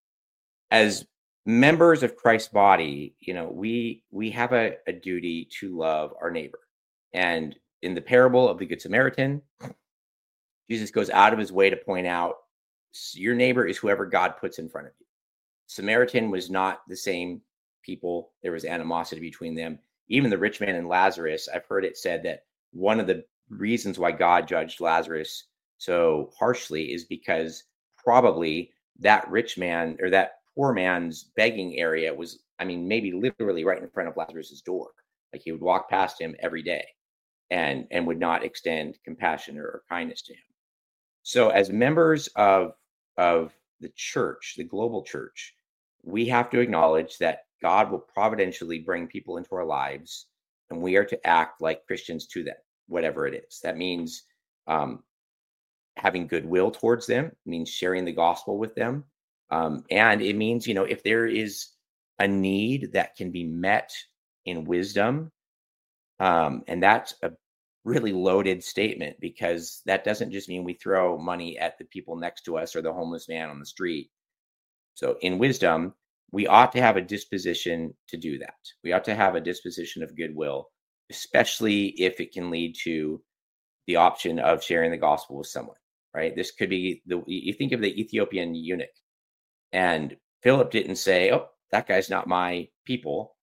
as members of Christ's body, you know, we we have a, a duty to love our neighbor. And in the parable of the Good Samaritan, Jesus goes out of his way to point out your neighbor is whoever God puts in front of you. Samaritan was not the same people. There was animosity between them. Even the rich man and Lazarus, I've heard it said that one of the reasons why God judged Lazarus so harshly is because probably that rich man or that poor man's begging area was, I mean, maybe literally right in front of Lazarus's door. Like he would walk past him every day and, and would not extend compassion or, or kindness to him. So as members of, of the church, the global church, we have to acknowledge that God will providentially bring people into our lives, and we are to act like Christians to them, whatever it is. That means um, having goodwill towards them, it means sharing the gospel with them. Um, and it means, you know, if there is a need that can be met in wisdom, um, and that's a really loaded statement, because that doesn't just mean we throw money at the people next to us or the homeless man on the street. So in wisdom, we ought to have a disposition to do that. We ought to have a disposition of goodwill, especially if it can lead to the option of sharing the gospel with someone, right? This could be the, you think of the Ethiopian eunuch, and Philip didn't say, oh, that guy's not my people.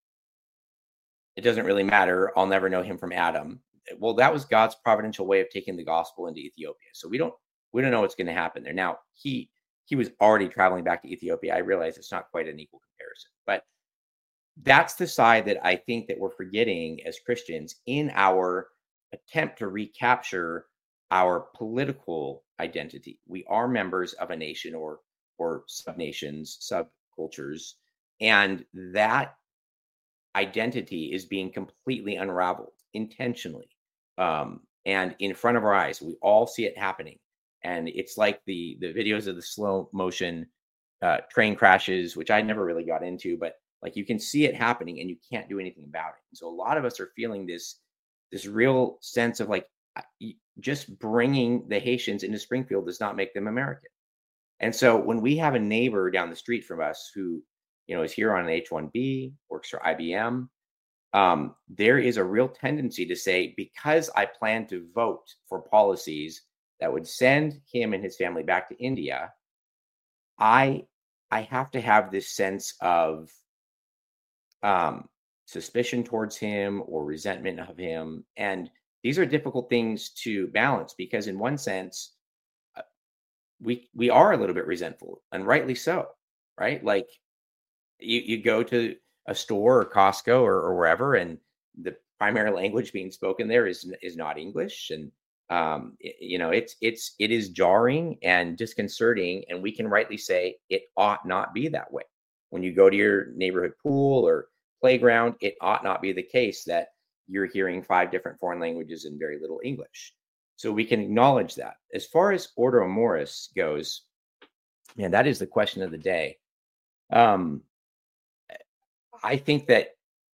It doesn't really matter. I'll never know him from Adam. Well, that was God's providential way of taking the gospel into Ethiopia. So we don't, we don't know what's going to happen there. Now, he, he was already traveling back to Ethiopia. I realize it's not quite an equal comparison, but that's the side that I think that we're forgetting as Christians in our attempt to recapture our political identity. We are members of a nation or, or sub-nations, subcultures, and that identity is being completely unraveled intentionally. Um, and in front of our eyes, we all see it happening. And it's like the the videos of the slow motion uh, train crashes, which I never really got into, but like you can see it happening and you can't do anything about it. And so a lot of us are feeling this this real sense of like just bringing the Haitians into Springfield does not make them American. And so when we have a neighbor down the street from us who, you know, is here on an H one B, works for I B M, um, there is a real tendency to say, because I plan to vote for policies that would send him and his family back to India, I I have to have this sense of um, suspicion towards him or resentment of him. And these are difficult things to balance, because in one sense, uh, we we are a little bit resentful, and rightly so, right? Like you, you go to a store or Costco or, or wherever, and the primary language being spoken there is is not English, and um, it, you know it's it's it is jarring and disconcerting, and we can rightly say it ought not be that way. When you go to your neighborhood pool or playground, it ought not be the case that you're hearing five different foreign languages and very little English. So we can acknowledge that. As far as Ordo Amoris goes, man, that is the question of the day. Um, I think that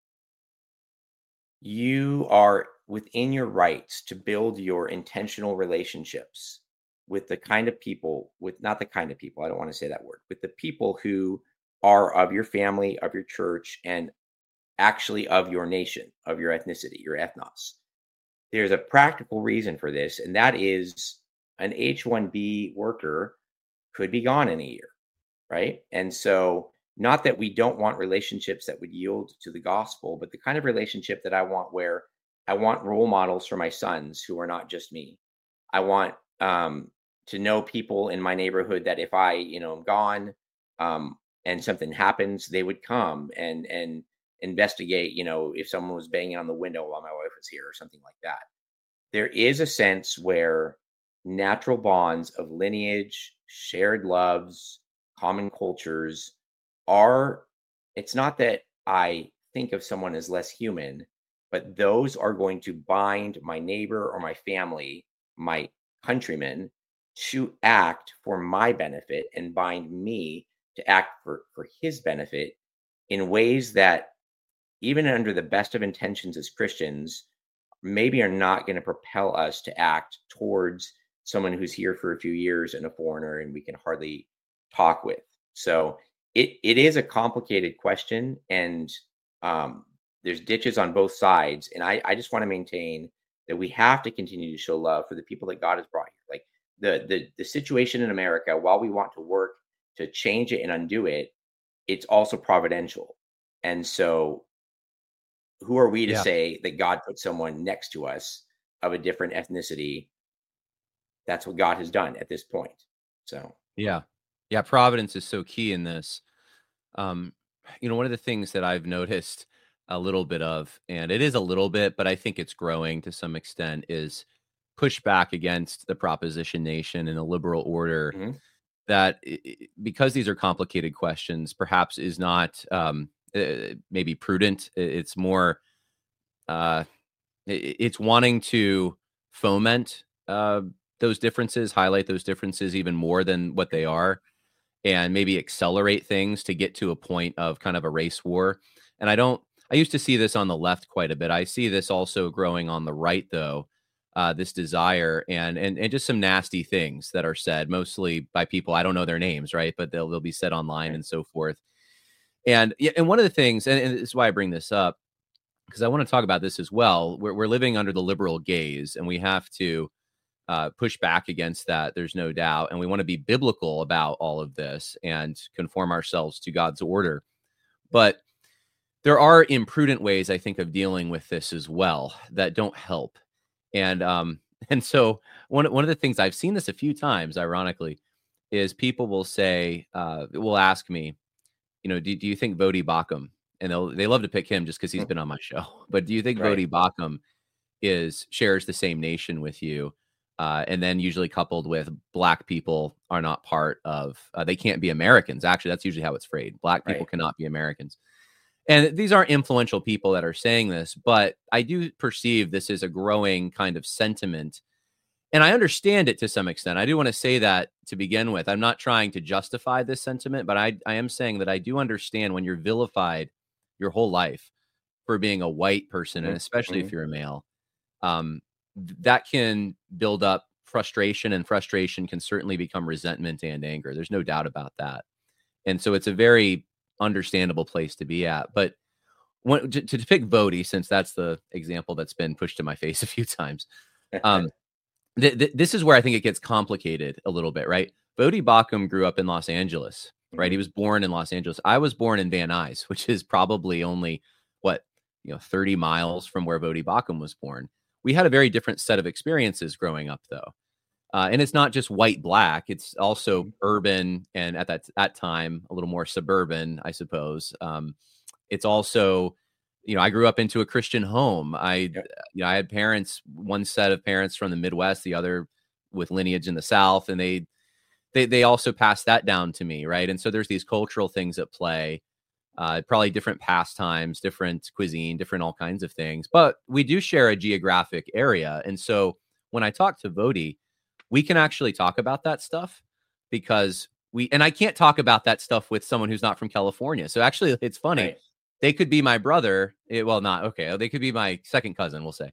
you are within your rights to build your intentional relationships with the kind of people, with not the kind of people, I don't want to say that word, with the people who are of your family, of your church, and actually of your nation, of your ethnicity, your ethnos. There's a practical reason for this, and that is an H one B worker could be gone in a year, right? And so not that we don't want relationships that would yield to the gospel, but the kind of relationship that I want where I want role models for my sons who are not just me. I want um, to know people in my neighborhood that if I, you know, am gone um, and something happens, they would come and and investigate, you know, if someone was banging on the window while my wife was here or something like that. There is a sense where natural bonds of lineage, shared loves, common cultures are, it's not that I think of someone as less human, but those are going to bind my neighbor or my family, my countrymen, to act for my benefit and bind me to act for, for his benefit in ways that, even under the best of intentions as Christians, maybe are not going to propel us to act towards someone who's here for a few years and a foreigner and we can hardly talk with. So it it is a complicated question, and um, there's ditches on both sides. And I, I just want to maintain that we have to continue to show love for the people that God has brought here. Like the the the situation in America, while we want to work to change it and undo it, it's also providential. And so who are we to Yeah. say that God put someone next to us of a different ethnicity? That's what God has done at this point. So Yeah. Yeah. Providence is so key in this. Um, you know, one of the things that I've noticed a little bit of, and it is a little bit, but I think it's growing to some extent, is pushback against the proposition nation and the liberal order mhm. that i- i- because these are complicated questions, perhaps is not um, uh, maybe prudent. I- It's more, uh, i- i- it's wanting to foment uh, those differences, highlight those differences even more than what they are, and maybe accelerate things to get to a point of kind of a race war. And I don't, I used to see this on the left quite a bit. I see this also growing on the right, though, uh, this desire and, and, and just some nasty things that are said, mostly by people, I don't know their names, right? But they'll, they'll be said online Right. and so forth. And, yeah, and one of the things, and, and this is why I bring this up, because I want to talk about this as well. We're, we're living under the liberal gaze, and we have to uh, push back against that. There's no doubt. And we want to be biblical about all of this and conform ourselves to God's order. But there are imprudent ways, I think, of dealing with this as well that don't help. And um, and so one one of the things I've seen this a few times, ironically, is people will say, uh, will ask me, you know, do, do you think Vodi Bakum, and they'll they love to pick him just because he's been on my show, but do you think Right. Vodi Bakum is shares the same nation with you? Uh, and then usually coupled with black people are not part of, uh, they can't be Americans. Actually, that's usually how it's phrased. Black people Right. cannot be Americans. And these aren't influential people that are saying this, but I do perceive this is a growing kind of sentiment. And I understand it to some extent. I do want to say that to begin with. I'm not trying to justify this sentiment, but I, I am saying that I do understand when you're vilified your whole life for being a white person, and Mhm. especially if Mhm. you're a male, um, th- that can build up frustration, and frustration can certainly become resentment and anger. There's no doubt about that. And so it's a very understandable place to be at. But when, to, to pick Vodi, since that's the example that's been pushed to my face a few times, um, th- th- this is where I think it gets complicated a little bit, right? Vodi Bakum grew up in Los Angeles, right? He Mhm. was born in Los Angeles. I was born in Van Nuys, which is probably only what, you know, thirty miles from where Vodi Bakum was born. We had a very different set of experiences growing up, though. Uh, and it's not just white black; it's also Mhm. urban, and at that that time, a little more suburban, I suppose. Um, it's also, you know, I grew up into a Christian home. I, Yep. you know, I had parents, one set of parents from the Midwest, the other with lineage in the South, and they they they also passed that down to me, right? And so there's these cultural things at play uh, probably different pastimes, different cuisine, different all kinds of things. But we do share a geographic area. And so when I talk to Vodi, we can actually talk about that stuff because we, and I can't talk about that stuff with someone who's not from California. So actually, it's funny. Right. They could be my brother. It, well, not okay. They could be my second cousin, we'll say.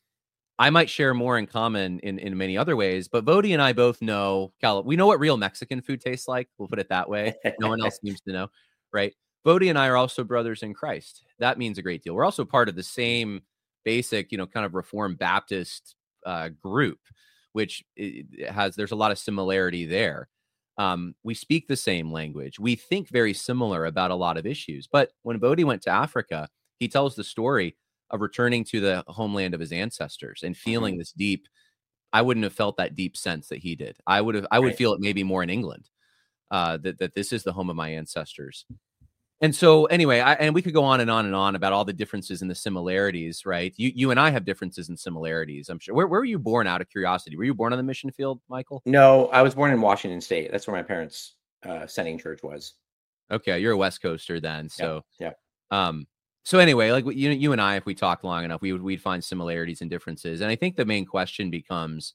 I might share more in common in, in many other ways, but Vodi and I both know, Cal- we know what real Mexican food tastes like. We'll put it that way. No one else seems to know, right? Vodi and I are also brothers in Christ. That means a great deal. We're also part of the same basic, you know, kind of Reformed Baptist uh, group, which has, there's a lot of similarity there. Um, we speak the same language. We think very similar about a lot of issues. But when Vodi went to Africa, he tells the story of returning to the homeland of his ancestors and feeling mm-hmm. this deep, I wouldn't have felt that deep sense that he did. I would have, I would right. feel it maybe more in England, uh, that, that this is the home of my ancestors. And so anyway, I, and we could go on and on and on about all the differences and the similarities, right? You, you and I have differences and similarities, I'm sure. Where, where were you born, out of curiosity? Were you born on the mission field, Michael? No, I was born in Washington State. That's where my parents' uh, sending church was. Okay. You're a West Coaster then. So, yeah. yeah. Um, So anyway, like you, you and I, if we talk long enough, we would we'd find similarities and differences. And I think the main question becomes,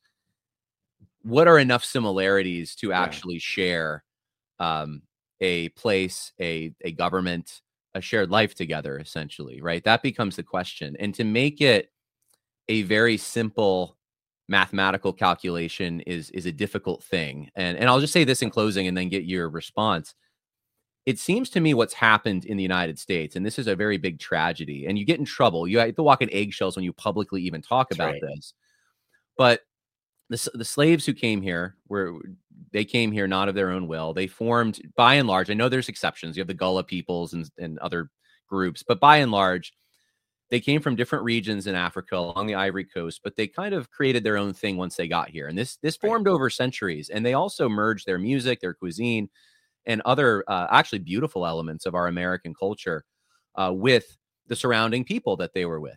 what are enough similarities to yeah. actually share um, a place, a a government, a shared life together, essentially, right? That becomes the question. And to make it a very simple mathematical calculation is is a difficult thing. And and I'll just say this in closing and then get your response. It seems to me what's happened in the United States, and this is a very big tragedy, and you get in trouble. You have to walk in eggshells when you publicly even talk That's about right. this. But the, the slaves who came here, were they came here not of their own will. They formed, by and large, I know there's exceptions. You have the Gullah peoples and, and other groups, but by and large, they came from different regions in Africa along the Ivory Coast, but they kind of created their own thing once they got here. And this, this formed right. over centuries, and they also merged their music, their cuisine, and other uh, actually beautiful elements of our American culture uh, with the surrounding people that they were with.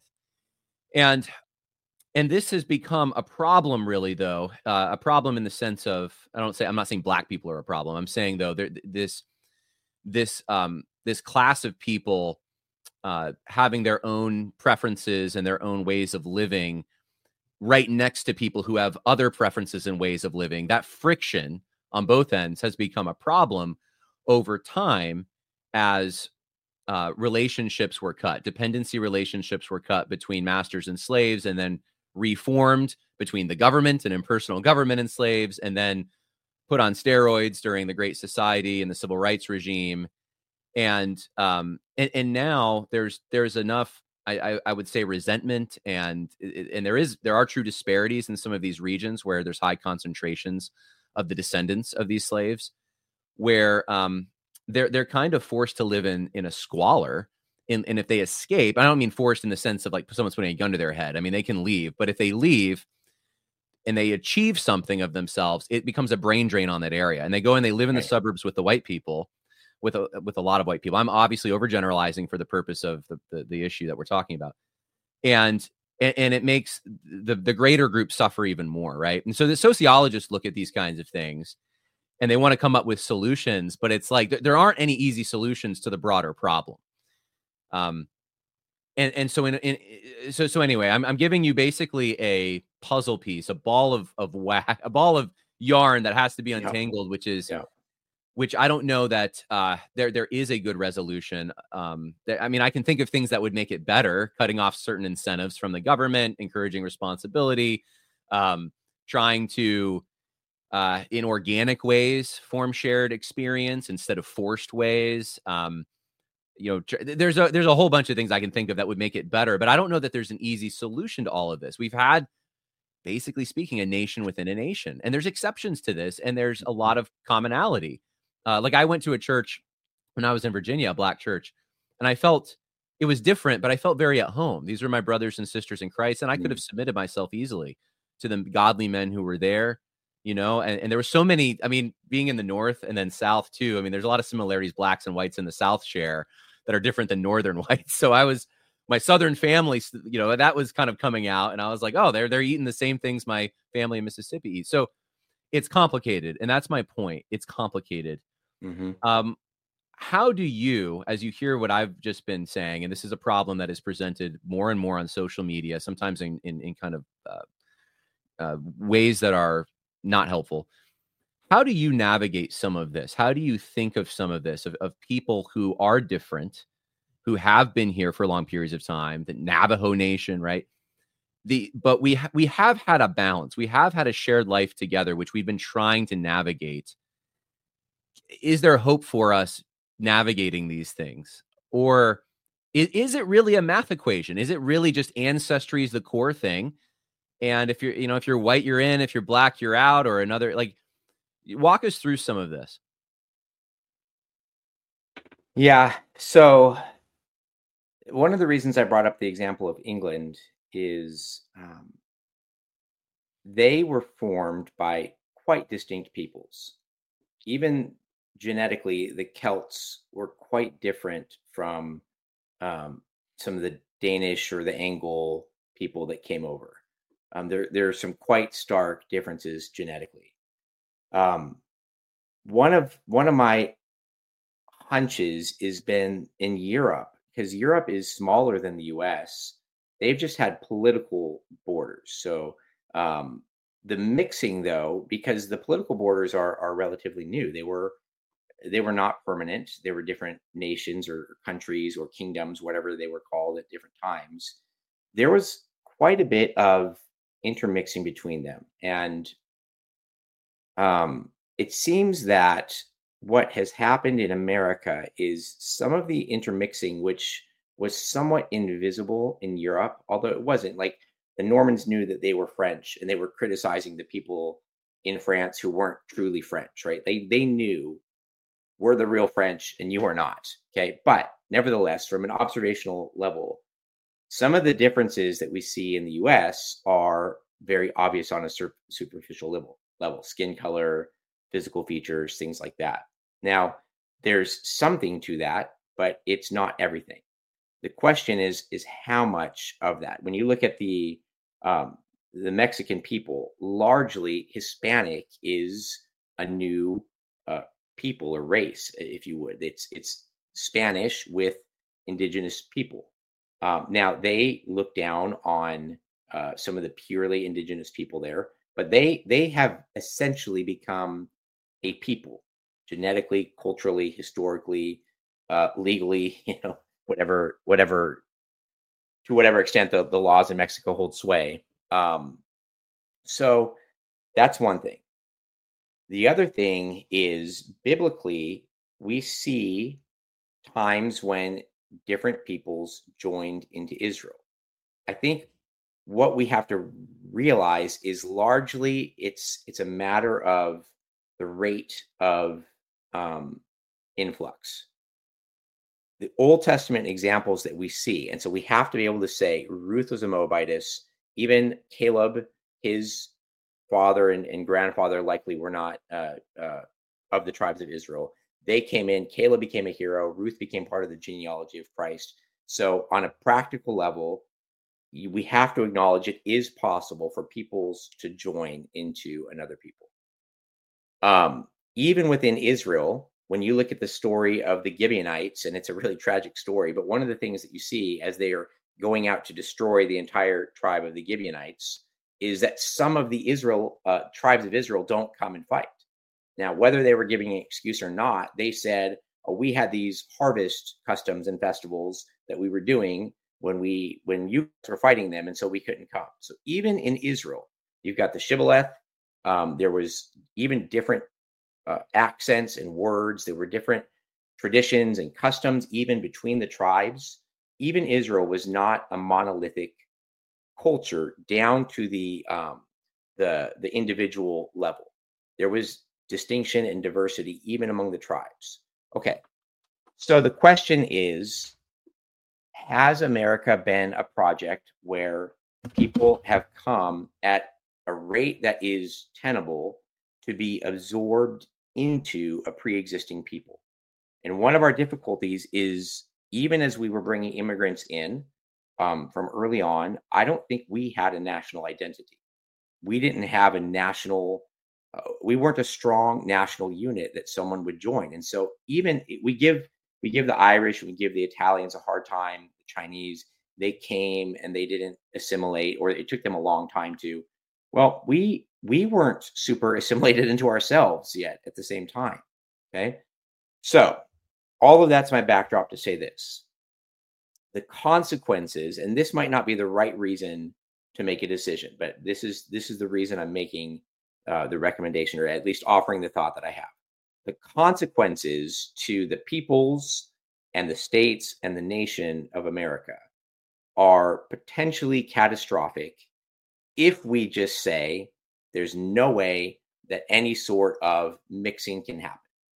And and this has become a problem, really, though, uh, a problem in the sense of, I don't say, I'm not saying black people are a problem. I'm saying, though, there, this this um, this class of people uh, having their own preferences and their own ways of living right next to people who have other preferences and ways of living, that friction on both ends has become a problem over time as uh, relationships were cut. Dependency relationships were cut between masters and slaves, and then reformed between the government and impersonal government and slaves, and then put on steroids during the Great Society and the civil rights regime. And um, and, and now there's there's enough, I, I, I would say, resentment, and and there is there are true disparities in some of these regions where there's high concentrations of the descendants of these slaves, where um, they're they're kind of forced to live in in a squalor. In, and if they escape, I don't mean forced in the sense of like someone's putting a gun to their head. I mean, they can leave, but if they leave and they achieve something of themselves, it becomes a brain drain on that area. And they go and they live in the right. suburbs with the white people, with a with a lot of white people. I'm obviously overgeneralizing for the purpose of the the, the issue that we're talking about, and. And it makes the, the greater group suffer even more, right? And so the sociologists look at these kinds of things and they want to come up with solutions, but it's like there aren't any easy solutions to the broader problem. Um, and and so in, in so so anyway, I'm I'm giving you basically a puzzle piece, a ball of of wax, a ball of yarn that has to be untangled, yeah. which is. Yeah. Which I don't know that uh, there there is a good resolution. Um, that, I mean, I can think of things that would make it better, cutting off certain incentives from the government, encouraging responsibility, um, trying to, uh, in organic ways, form shared experience instead of forced ways. Um, you know, tr- there's a there's a whole bunch of things I can think of that would make it better, but I don't know that there's an easy solution to all of this. We've had, basically speaking, a nation within a nation, and there's exceptions to this, and there's a lot of commonality. Uh, like I went to a church when I was in Virginia, a black church, and I felt it was different, but I felt very at home. These were my brothers and sisters in Christ, and I could have submitted myself easily to the godly men who were there, you know, and, and there were so many, I mean, being in the North and then South too. I mean, there's a lot of similarities blacks and whites in the South share that are different than Northern whites. So I was, my Southern family, you know, that was kind of coming out, and I was like, oh, they're, they're eating the same things my family in Mississippi eats. So it's complicated. And that's my point. It's complicated. Mm-hmm. Um, how do you, as you hear what I've just been saying, and this is a problem that is presented more and more on social media, sometimes in in, in kind of uh, uh, ways that are not helpful. How do you navigate some of this? How do you think of some of this, of, of people who are different, who have been here for long periods of time, the Navajo Nation, right? The but we ha- we have had a balance. We have had a shared life together, which we've been trying to navigate. Is there hope for us navigating these things, or is, is it really a math equation? Is it really just ancestry is the core thing? And if you're, you know, if you're white, you're in. If you're black, you're out. Or another, like, walk us through some of this. Yeah. So one of the reasons I brought up the example of England is um, they were formed by quite distinct peoples. Even genetically, the Celts were quite different from um, some of the Danish or the Anglo people that came over. Um, there, there are some quite stark differences genetically. Um, one of one of my hunches has been in Europe, because Europe is smaller than the U S. They've just had political borders. So um, the mixing, though, because the political borders are are relatively new, they were they were not permanent. They were different nations or countries or kingdoms, whatever they were called at different times. There was quite a bit of intermixing between them, and um, it seems that what has happened in America is some of the intermixing, which was somewhat invisible in Europe, although it wasn't. Like, the Normans knew that they were French, and they were criticizing the people in France who weren't truly French, right? They they knew we're the real French and you are not. Okay. But nevertheless, from an observational level, some of the differences that we see in the U S are very obvious on a sur- superficial level, level, skin color, physical features, things like that. Now, there's something to that, but it's not everything. The question is, is how much of that? When you look at the um, the Mexican people, largely Hispanic is a new uh, people or race, if you would. It's it's Spanish with indigenous people. Um, now they look down on uh, some of the purely indigenous people there, but they they have essentially become a people, genetically, culturally, historically, uh, legally, you know, whatever whatever to whatever extent the, the laws in Mexico hold sway. Um, so that's one thing. The other thing is, biblically, we see times when different peoples joined into Israel. I think what we have to realize is largely it's it's a matter of the rate of um, influx. The Old Testament examples that we see, and so we have to be able to say Ruth was a Moabitess, even Caleb, his father and, and grandfather likely were not uh, uh, of the tribes of Israel. They came in, Caleb became a hero, Ruth became part of the genealogy of Christ. So on a practical level, you, we have to acknowledge it is possible for peoples to join into another people. Um, even within Israel, when you look at the story of the Gibeonites, and it's a really tragic story, but one of the things that you see as they are going out to destroy the entire tribe of the Gibeonites is that some of the Israel uh, tribes of Israel don't come and fight. Now, whether they were giving an excuse or not, they said, oh, we had these harvest customs and festivals that we were doing when we when you were fighting them, and so we couldn't come. So even in Israel, you've got the shibboleth. Um, there was even different uh, accents and words. There were different traditions and customs even between the tribes. Even Israel was not a monolithic culture down to the um, the the individual level. There was distinction and diversity even among the tribes. Okay, so the question is, has America been a project where people have come at a rate that is tenable to be absorbed into a pre-existing people? And one of our difficulties is, even as we were bringing immigrants in um, from early on, I don't think we had a national identity. We didn't have a national uh, we weren't a strong national unit that someone would join. And so even we give we give the Irish, we give the Italians a hard time, the Chinese, they came and they didn't assimilate, or it took them a long time to. Well, we we weren't super assimilated into ourselves yet at the same time. Okay. So all of that's my backdrop to say this. The consequences, and this might not be the right reason to make a decision, but this is this is the reason I'm making uh, the recommendation, or at least offering the thought that I have. The consequences to the peoples and the states and the nation of America are potentially catastrophic if we just say there's no way that any sort of mixing can happen,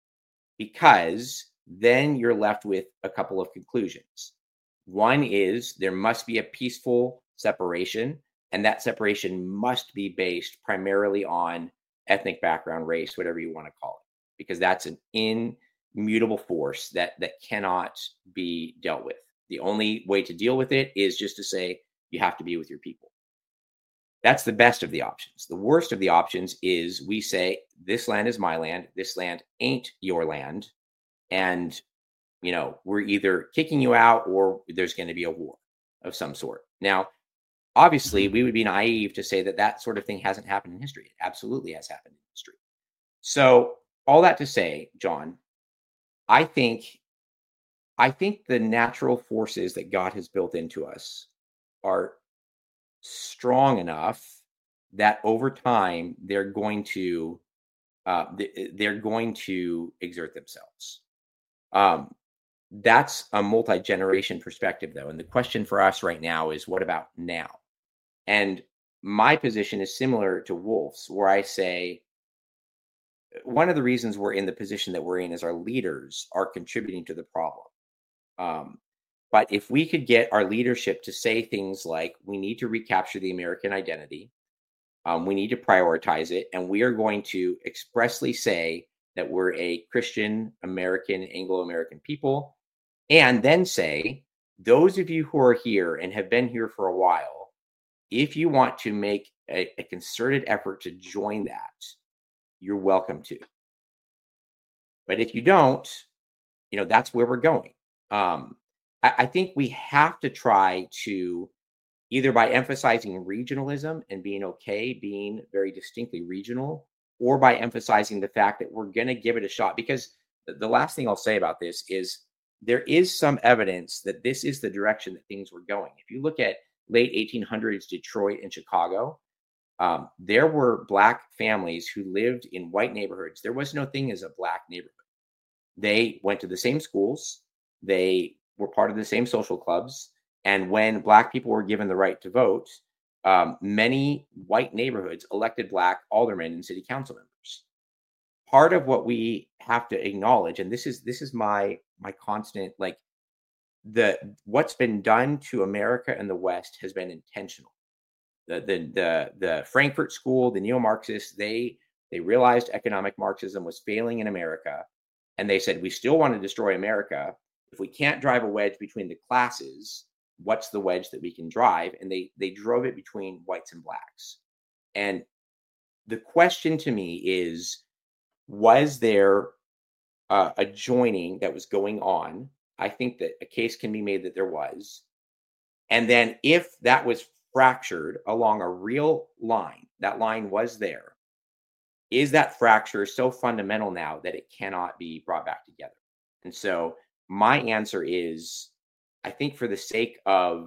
because then you're left with a couple of conclusions. One is there must be a peaceful separation, and that separation must be based primarily on ethnic background, race, whatever you want to call it, because that's an immutable force that that cannot be dealt with. The only way to deal with it is just to say you have to be with your people. That's the best of the options. The worst of the options is we say this land is my land, this land ain't your land, and you know, we're either kicking you out or there's going to be a war of some sort. Now, obviously, we would be naive to say that that sort of thing hasn't happened in history. It absolutely has happened in history. So all that to say, John, I think, I think the natural forces that God has built into us are strong enough that over time they're going to, uh, they're going to exert themselves. Um, That's a multi-generation perspective, though. And the question for us right now is, what about now? And my position is similar to Wolf's, where I say one of the reasons we're in the position that we're in is our leaders are contributing to the problem. Um, but if we could get our leadership to say things like, we need to recapture the American identity, um, we need to prioritize it, and we are going to expressly say that we're a Christian American, Anglo-American people, and then say, those of you who are here and have been here for a while, if you want to make a, a concerted effort to join that, you're welcome to. But if you don't, you know, that's where we're going. Um, I, I think we have to try to, either by emphasizing regionalism and being okay, being very distinctly regional, or by emphasizing the fact that we're going to give it a shot. Because the last thing I'll say about this is there is some evidence that this is the direction that things were going. If you look at late eighteen hundreds Detroit and Chicago, um, there were Black families who lived in white neighborhoods. There was no thing as a Black neighborhood. They went to the same schools. They were part of the same social clubs. And when Black people were given the right to vote, um, many white neighborhoods elected Black aldermen and city council members. Part of what we have to acknowledge, and this is this is my my constant, like, the what's been done to America and the West has been intentional. The the the the Frankfurt School, the neo-Marxists, they they realized economic Marxism was failing in America, and they said, we still want to destroy America. If we can't drive a wedge between the classes, what's the wedge that we can drive? And they they drove it between whites and Blacks. And the question to me is, was there uh, a joining that was going on? I think that a case can be made that there was. And then if that was fractured along a real line, that line was there, is that fracture so fundamental now that it cannot be brought back together? And so my answer is, I think for the sake of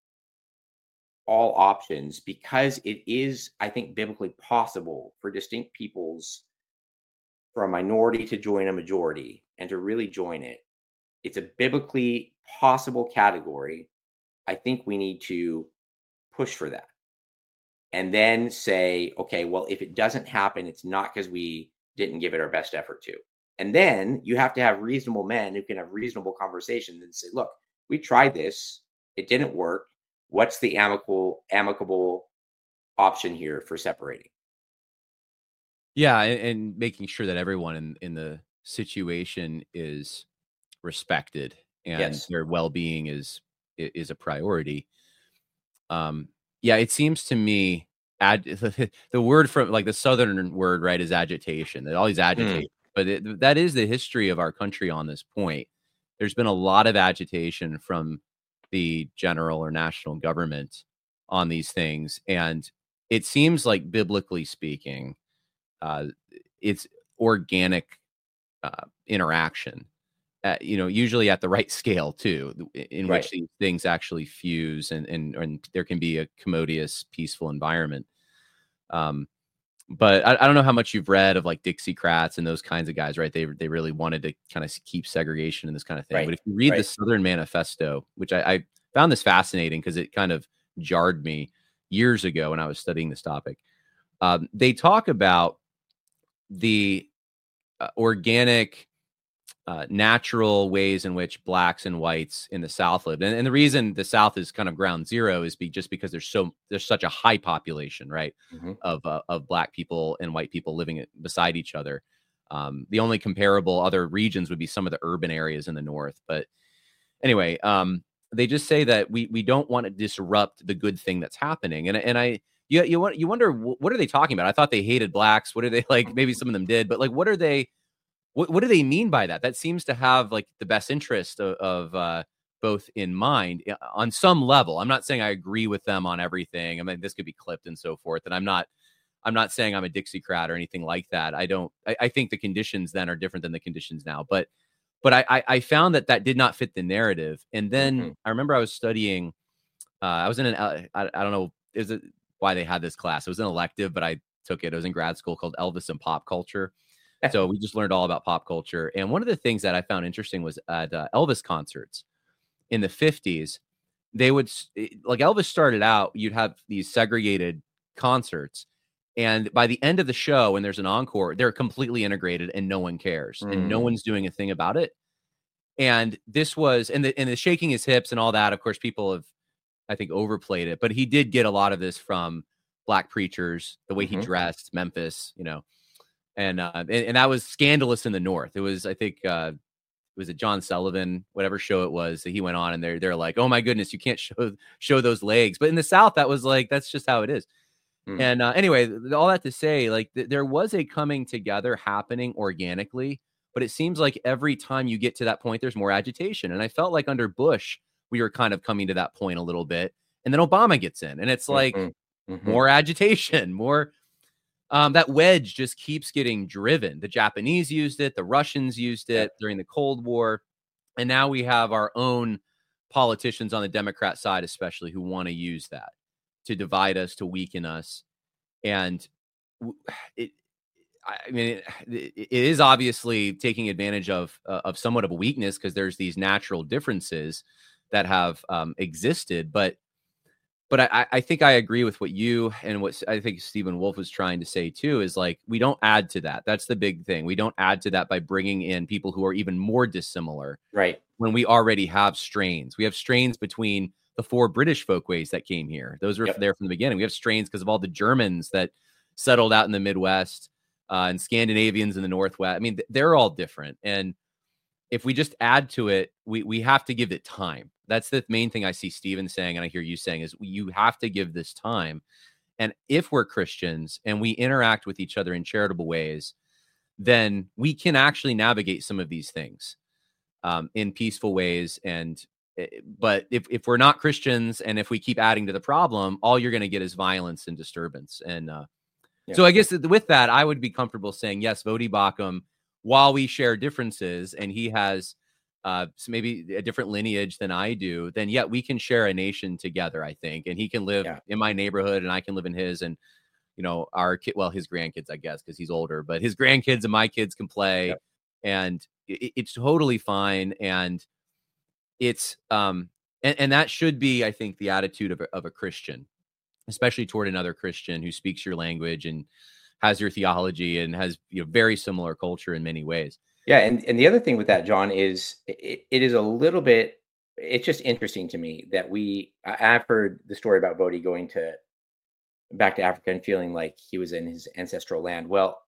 all options, because it is, I think, biblically possible for distinct peoples, for a minority to join a majority and to really join it. It's a biblically possible category. I think we need to push for that. And then say, okay, well, if it doesn't happen, it's not because we didn't give it our best effort to. And then you have to have reasonable men who can have reasonable conversations and say, look, we tried this, it didn't work. What's the amicable, amicable option here for separating? Yeah, and, and making sure that everyone in, in the situation is respected and yes. their well-being is is a priority. Um, yeah, it seems to me ad, the word from like the Southern word, right, is agitation. They always agitate, mm. but it, that is the history of our country on this point. There's been a lot of agitation from the general or national government on these things. And it seems like, biblically speaking, uh, it's organic uh, interaction, at, you know, usually at the right scale too, in right. which these things actually fuse and, and, and there can be a commodious, peaceful environment. Um, but I, I don't know how much you've read of like Dixiecrats and those kinds of guys, right? They they really wanted to kind of keep segregation and this kind of thing. Right. But if you read right. the Southern Manifesto, which I, I found this fascinating because it kind of jarred me years ago when I was studying this topic. Um, they talk about the uh, organic, uh, natural ways in which blacks and whites in the South lived. And, and the reason the South is kind of ground zero is be just because there's so there's such a high population, right, mm-hmm. of uh, of black people and white people living beside each other. Um, the only comparable other regions would be some of the urban areas in the North. But anyway, um, they just say that we we don't want to disrupt the good thing that's happening. And and I you you want you wonder, what are they talking about? I thought they hated blacks. What are they like? Maybe some of them did, but like, what are they? What, what do they mean by that? That seems to have like the best interest of, of uh, both in mind on some level. I'm not saying I agree with them on everything. I mean, this could be clipped and so forth. And I'm not, I'm not saying I'm a Dixiecrat or anything like that. I don't, I, I think the conditions then are different than the conditions now. But, but I, I, I found that that did not fit the narrative. And then mm-hmm. I remember I was studying, uh, I was in an, I, I don't know, is it why they had this class? It was an elective, but I took it. It was in grad school, called Elvis and Pop Culture. So we just learned all about pop culture. And one of the things that I found interesting was at uh, Elvis concerts in the fifties, they would, like Elvis started out, you'd have these segregated concerts. And by the end of the show, when there's an encore, they're completely integrated and no one cares. Mm. And no one's doing a thing about it. And this was, and the, and the shaking his hips and all that, of course, people have, I think, overplayed it. But he did get a lot of this from black preachers, the way mm-hmm. he dressed, Memphis, you know. And, uh, and and that was scandalous in the North. It was, I think, uh, was it John Sullivan, whatever show it was that he went on, and they're they're like, oh my goodness, you can't show show those legs. But in the South, that was like, that's just how it is. Mm. And uh, anyway, all that to say, like th- there was a coming together happening organically, but it seems like every time you get to that point, there's more agitation. And I felt like under Bush, we were kind of coming to that point a little bit, and then Obama gets in, and it's like mm-hmm. Mm-hmm. more agitation, more. Um, that wedge just keeps getting driven. The Japanese used it. The Russians used it during the Cold War. And now we have our own politicians on the Democrat side, especially, who want to use that to divide us, to weaken us. And it, I mean, it, it is obviously taking advantage of, uh, of somewhat of a weakness, because there's these natural differences that have um, existed. But But I, I think I agree with what you and what I think Stephen Wolf was trying to say too, is like, we don't add to that. That's the big thing. We don't add to that by bringing in people who are even more dissimilar. Right. When we already have strains. We have strains between the four British folkways that came here. Those were yep. there from the beginning. We have strains because of all the Germans that settled out in the Midwest uh, and Scandinavians in the Northwest. I mean, they're all different. And if we just add to it, we we have to give it time. That's the main thing I see Stephen saying, and I hear you saying, is you have to give this time. And if we're Christians and we interact with each other in charitable ways, then we can actually navigate some of these things um, in peaceful ways. And but if, if we're not Christians, and if we keep adding to the problem, all you're going to get is violence and disturbance. And uh, yeah. so I guess with that, I would be comfortable saying, yes, Voddie Baucham, while we share differences, and he has Uh, so maybe a different lineage than I do, then yet we can share a nation together, I think. And he can live yeah. in my neighborhood and I can live in his, and, you know, our kid, well, his grandkids, I guess, because he's older, but his grandkids and my kids can play yeah. and it, it's totally fine. And it's, um, and, and that should be, I think, the attitude of a, of a Christian, especially toward another Christian who speaks your language and has your theology and has, you know, very similar culture in many ways. Yeah, and, and the other thing with that, John, is it, it is a little bit, it's just interesting to me that we, I've heard the story about Voddie going to back to Africa and feeling like he was in his ancestral land. Well,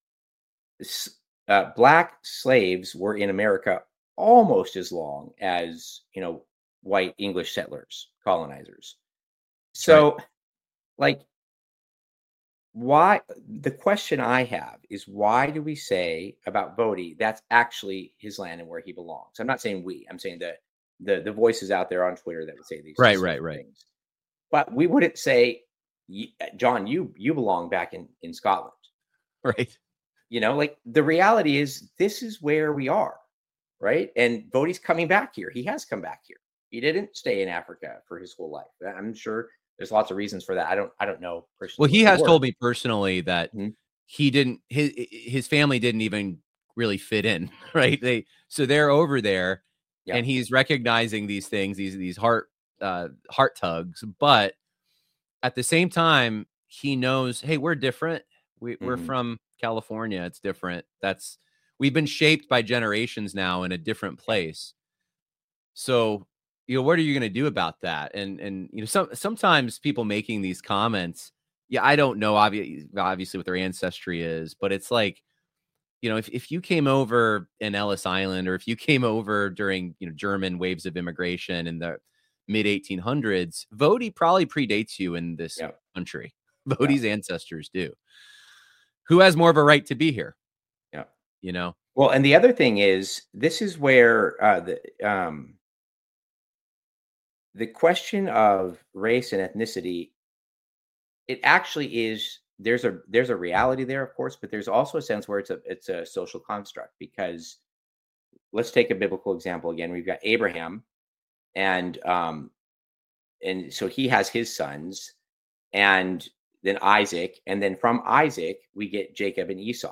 uh, black slaves were in America almost as long as, you know, white English settlers, colonizers. So, right. like, why the question I have is, why do we say about Bodhi that's actually his land and where he belongs? I'm not saying we, I'm saying that the the voices out there on Twitter that would say these Right, specific right, right. things. But we wouldn't say, John, you you belong back in, in Scotland. Right. You know, like the reality is this is where we are, right? And Bodhi's coming back here. He has come back here. He didn't stay in Africa for his whole life. I'm sure there's lots of reasons for that. I don't I don't know personally. Well, he has told me personally that mm-hmm. he didn't his his family didn't even really fit in, right? They so they're over there, yeah. and he's recognizing these things, these these heart uh, heart tugs, but at the same time, he knows, hey, we're different. We, mm-hmm. We're from California. It's different. That's we've been shaped by generations now in a different place. So, you know, what are you going to do about that? And, and, you know, some, sometimes people making these comments, yeah, I don't know, obviously, obviously what their ancestry is, but it's like, you know, if, if you came over in Ellis Island, or if you came over during, you know, German waves of immigration in the mid eighteen hundreds, Bodhi probably predates you in this yeah. country. Bodhi's yeah. ancestors do. Who has more of a right to be here? Yeah. You know? Well, and the other thing is, this is where uh, the, um, the question of race and ethnicity, it actually is, there's a, there's a reality there, of course, but there's also a sense where it's a, it's a social construct, because let's take a biblical example again. We've got Abraham, and, um, and so he has his sons, and then Isaac, and then from Isaac, we get Jacob and Esau.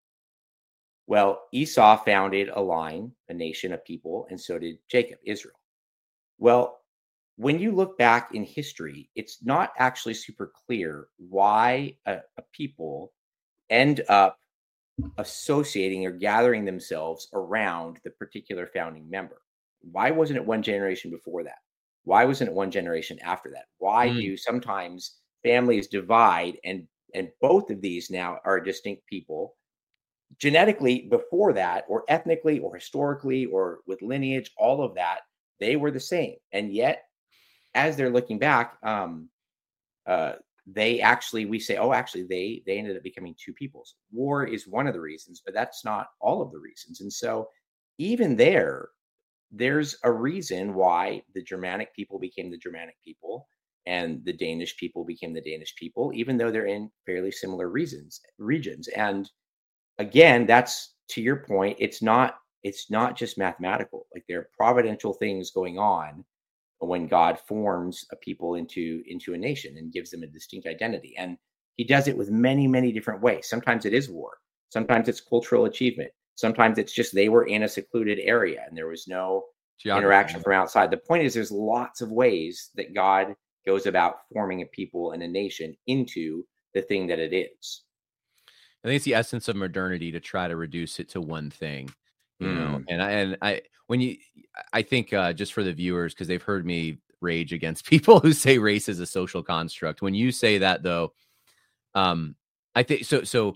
Well, Esau founded a line, a nation, a people, and so did Jacob, Israel. Well, when you look back in history, it's not actually super clear why a, a people end up associating or gathering themselves around the particular founding member. Why wasn't it one generation before that? Why wasn't it one generation after that? Why mm. do sometimes families divide, and and both of these now are distinct people genetically before that, or ethnically, or historically, or with lineage, all of that, they were the same. And yet, as they're looking back, um, uh, they actually, we say, oh, actually, they they ended up becoming two peoples. War is one of the reasons, but that's not all of the reasons. And so even there, there's a reason why the Germanic people became the Germanic people, and the Danish people became the Danish people, even though they're in fairly similar reasons, regions. And again, that's, to your point, it's not, it's not just mathematical. Like, there are providential things going on when God forms a people into, into a nation and gives them a distinct identity. And he does it with many, many different ways. Sometimes it is war. Sometimes it's cultural achievement. Sometimes it's just they were in a secluded area and there was no Geography. interaction from outside. The point is, there's lots of ways that God goes about forming a people and a nation into the thing that it is. I think it's the essence of modernity to try to reduce it to one thing, you mm. know. And I, and I, when you, I think uh, just for the viewers, because they've heard me rage against people who say race is a social construct. When you say that, though, um, I think so. So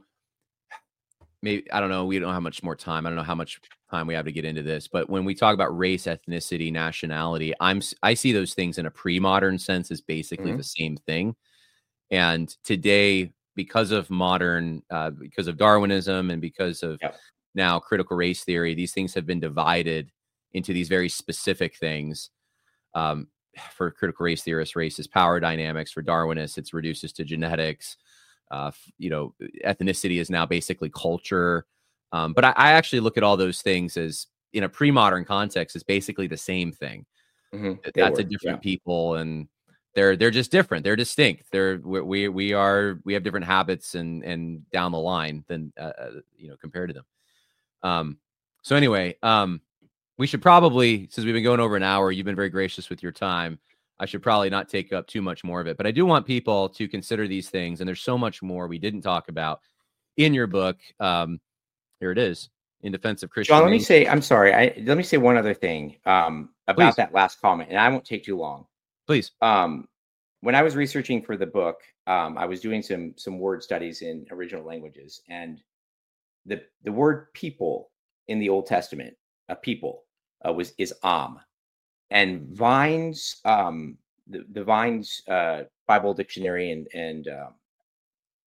maybe, I don't know. We don't have much more time. I don't know how much time we have to get into this. But when we talk about race, ethnicity, nationality, I'm I see those things in a pre-modern sense as basically mm-hmm. the same thing. And today, because of modern, uh, because of Darwinism and because of yep. now critical race theory, these things have been divided into these very specific things. Um, for critical race theorists, race is power dynamics. For Darwinists, it's reduces to genetics. Uh, you know, ethnicity is now basically culture. Um, but I, I actually look at all those things as, in a pre-modern context, is basically the same thing. Mm-hmm. That's were, a different yeah. people, and they're they're just different. They're distinct. They're we we are we have different habits and and down the line than uh, you know compared to them. Um. So anyway, um, we should probably, since we've been going over an hour, you've been very gracious with your time. I should probably not take up too much more of it, but I do want people to consider these things. And there's so much more we didn't talk about in your book. Um, here it is, In Defense of Christian. John, let me say, I'm sorry. I, let me say one other thing um, about Please. that last comment, and I won't take too long. Please. Um, when I was researching for the book, um, I was doing some some word studies in original languages, and the the word people in the Old Testament, a people, uh, was is am. And Vine's, um, the, the Vine's uh, Bible dictionary and and um,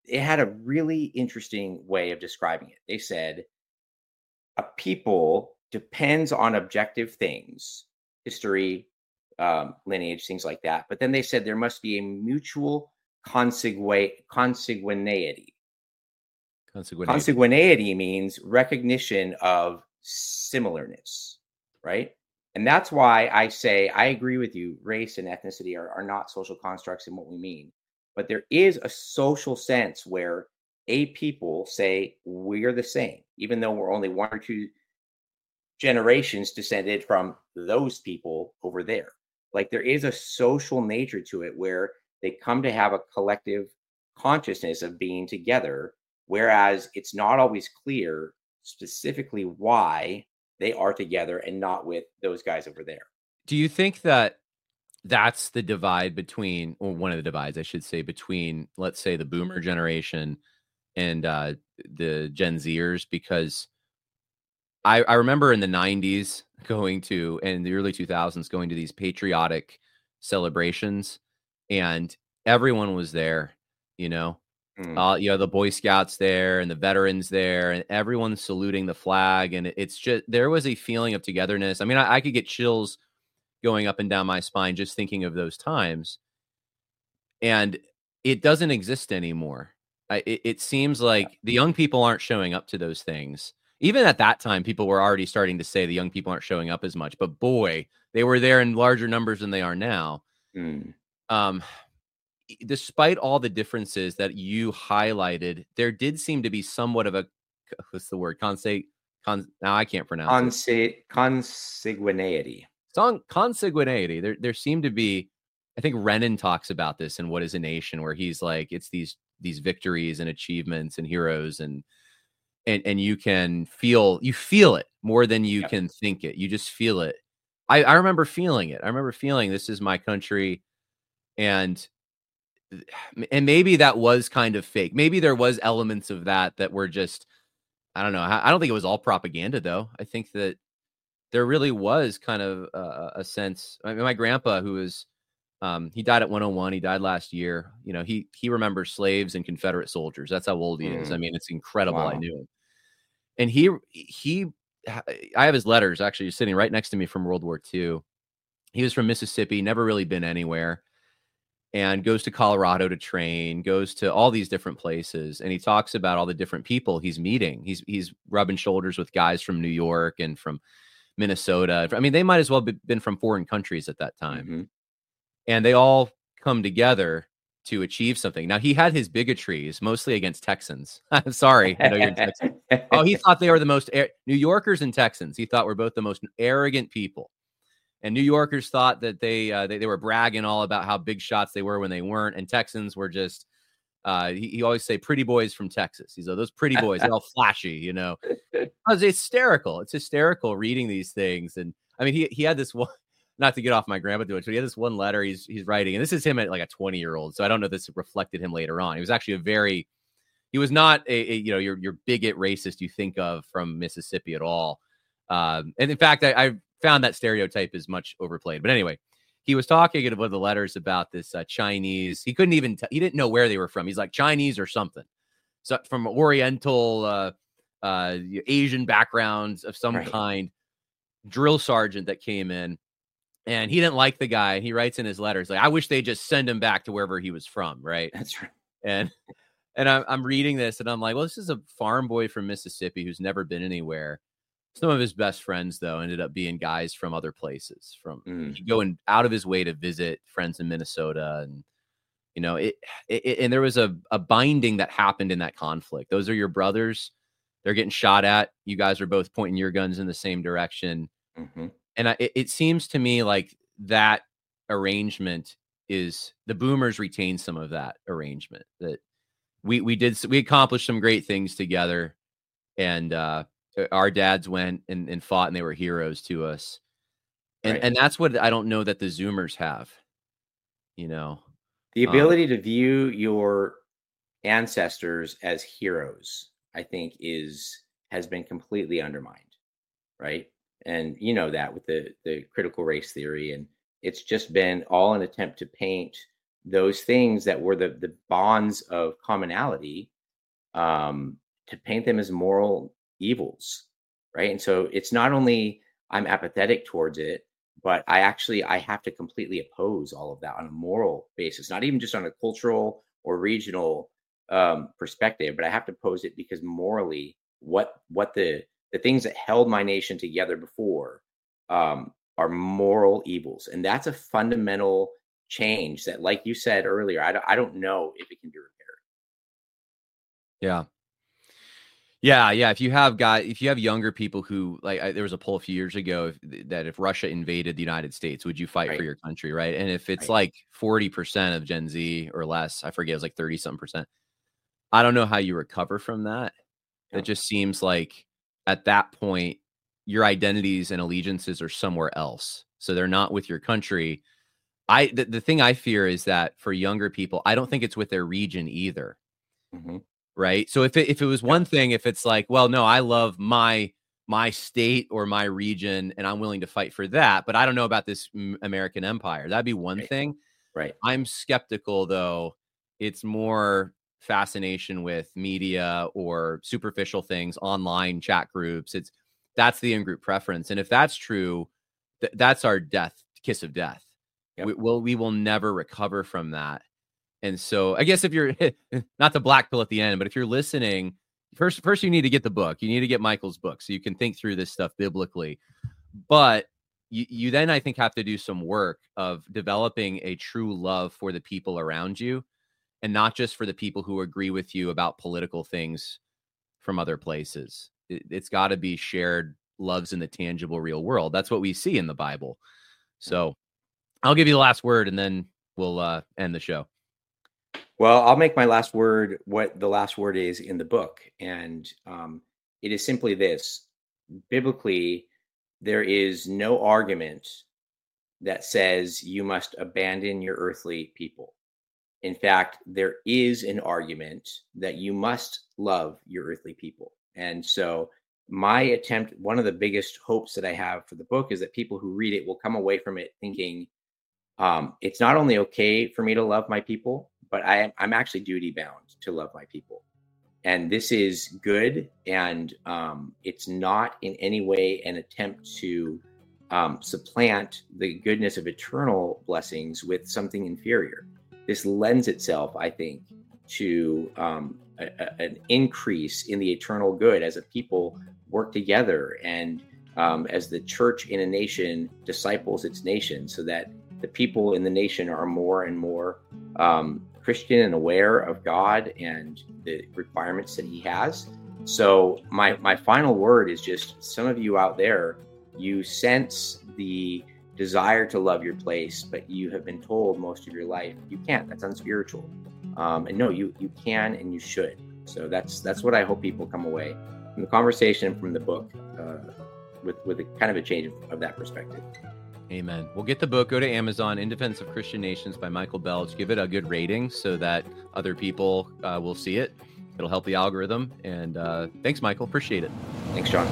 it had a really interesting way of describing it. They said a people depends on objective things, history, um, lineage, things like that. But then they said there must be a mutual consanguine, consanguinity. Consanguinity. Consanguinity means recognition of similarness, right? And that's why I say I agree with you. Race and ethnicity are, are not social constructs in what we mean. But there is a social sense where a people say we're the same, even though we're only one or two generations descended from those people over there. Like there is a social nature to it where they come to have a collective consciousness of being together, whereas it's not always clear specifically why they are together and not with those guys over there. Do you think that that's the divide between, or one of the divides, I should say, between, let's say, the boomer generation and uh, the Gen Zers? Because I, I remember in the nineties going to, and the early two thousands, going to these patriotic celebrations, and everyone was there, you know, mm. uh, you know, the Boy Scouts there and the veterans there, and everyone's saluting the flag. And it's just, there was a feeling of togetherness. I mean, I, I could get chills going up and down my spine just thinking of those times. And it doesn't exist anymore. I, it, it seems like yeah. the young people aren't showing up to those things. Even at that time, people were already starting to say the young people aren't showing up as much. But boy, they were there in larger numbers than they are now. Mm. Um, despite all the differences that you highlighted, there did seem to be somewhat of a, what's the word? Conse, con, now I can't pronounce Conse, it. Consanguinity. Song, consanguinity. There, there seemed to be, I think Renan talks about this in What is a Nation, where he's like, it's these, these victories and achievements and heroes, and And and you can feel, you feel it more than you yep. can think it. You just feel it. I, I remember feeling it. I remember feeling this is my country. And, and maybe that was kind of fake. Maybe there was elements of that that were just, I don't know. I don't think it was all propaganda though. I think that there really was kind of a, a sense. I mean, my grandpa, who was, um, he died at one oh one. He died last year. You know, he, he remembers slaves and Confederate soldiers. That's how old he mm. is. I mean, it's incredible. Wow. I knew him. And he, he, I have his letters actually sitting right next to me from World War Two. He was from Mississippi, never really been anywhere, and goes to Colorado to train, goes to all these different places. And he talks about all the different people he's meeting. He's, he's rubbing shoulders with guys from New York and from Minnesota. I mean, they might as well have been from foreign countries at that time. Mm-hmm. And they all come together to achieve something. Now, he had his bigotries mostly against Texans. I'm sorry. I know you're in Texas. Oh, he thought they were the most, New Yorkers and Texans, he thought were both the most arrogant people. And New Yorkers thought that they, uh, they, they were bragging all about how big shots they were when they weren't. And Texans were just, uh, he, he always say pretty boys from Texas. He's like, those pretty boys, they're all flashy, you know. It was hysterical. It's hysterical reading these things. And I mean, he, he had this one, not to get off my grandpa doing it, but he had this one letter he's he's writing, and this is him at like a twenty year old. So I don't know if this reflected him later on. He was actually a very, he was not a, a you know, your, your bigot racist you think of from Mississippi at all. Um, and in fact, I, I found that stereotype is much overplayed, but anyway, he was talking in one of the letters about this uh, Chinese. He couldn't even, t- he didn't know where they were from. He's like Chinese or something. So from Oriental, uh, uh, Asian backgrounds of some right. kind, drill sergeant that came in. And he didn't like the guy. He writes in his letters, like, I wish they just send him back to wherever he was from. Right. That's right. And, and I'm, I'm reading this and I'm like, well, this is a farm boy from Mississippi who's never been anywhere. Some of his best friends, though, ended up being guys from other places, from mm. going out of his way to visit friends in Minnesota. And, you know, it, it and there was a, a binding that happened in that conflict. Those are your brothers. They're getting shot at. You guys are both pointing your guns in the same direction. Mm-hmm. And I, it, it seems to me like that arrangement is, the boomers retain some of that arrangement, that we, we did, we accomplished some great things together, and uh, our dads went and, and fought and they were heroes to us. And, right. and that's what I don't know that the Zoomers have, you know, the ability um, to view your ancestors as heroes, I think is, has been completely undermined. Right. And you know that with the, the critical race theory, and it's just been all an attempt to paint those things that were the, the bonds of commonality, um, to paint them as moral evils, right? And so it's not only I'm apathetic towards it, but I actually, I have to completely oppose all of that on a moral basis, not even just on a cultural or regional um, perspective, but I have to oppose it because morally, what what the the things that held my nation together before um, are moral evils. And that's a fundamental change that, like you said earlier, I don't, I don't know if it can be repaired. Yeah. Yeah. Yeah. If you have got, if you have younger people who like, I, there was a poll a few years ago if, that if Russia invaded the United States, would you fight Right. for your country? Right. And if it's Right. like forty percent of Gen Z or less, I forget, it was like thirty something percent. I don't know how you recover from that. Yeah. It just seems like at that point, your identities and allegiances are somewhere else. So they're not with your country. I, the, the thing I fear is that for younger people, I don't think it's with their region either. Mm-hmm. Right. So if it, if it was one thing, if it's like, well, no, I love my, my state or my region and I'm willing to fight for that, but I don't know about this American empire. That'd be one Right. thing. Right. I'm skeptical though. It's more fascination with media or superficial things, online chat groups. It's, that's the in-group preference. And if that's true, th- that's our death, kiss of death. Yep. We will, we will never recover from that. And so I guess if you're not the black pill at the end, but if you're listening, first, first you need to get the book. You need to get Michael's book so you can think through this stuff biblically. But you, you then, I think, have to do some work of developing a true love for the people around you and not just for the people who agree with you about political things from other places. It, it's got to be shared loves in the tangible, real world. That's what we see in the Bible. So I'll give you the last word and then we'll uh, end the show. Well, I'll make my last word what the last word is in the book. And um, it is simply this. Biblically, there is no argument that says you must abandon your earthly people. In fact, there is an argument that you must love your earthly people. And so my attempt, one of the biggest hopes that I have for the book is that people who read it will come away from it thinking, um, it's not only okay for me to love my people, but I am, I'm actually duty bound to love my people. And this is good. And um, it's not in any way an attempt to um, supplant the goodness of eternal blessings with something inferior. This lends itself, I think, to um, a, a, an increase in the eternal good as a people work together and um, as the church in a nation disciples its nation, so that the people in the nation are more and more um, Christian and aware of God and the requirements that he has. So my, my final word is just, some of you out there, you sense the desire to love your place, but you have been told most of your life, you can't, that's unspiritual. Um, and no, you, you can, and you should. So that's, that's what I hope people come away from the conversation, from the book, uh, with, with a kind of a change of, of that perspective. Amen. We'll get the book. Go to Amazon, In Defense of Christian Nations by Michael Belch. Give it a good rating so that other people uh, will see it. It'll help the algorithm. And uh, thanks, Michael. Appreciate it. Thanks, John.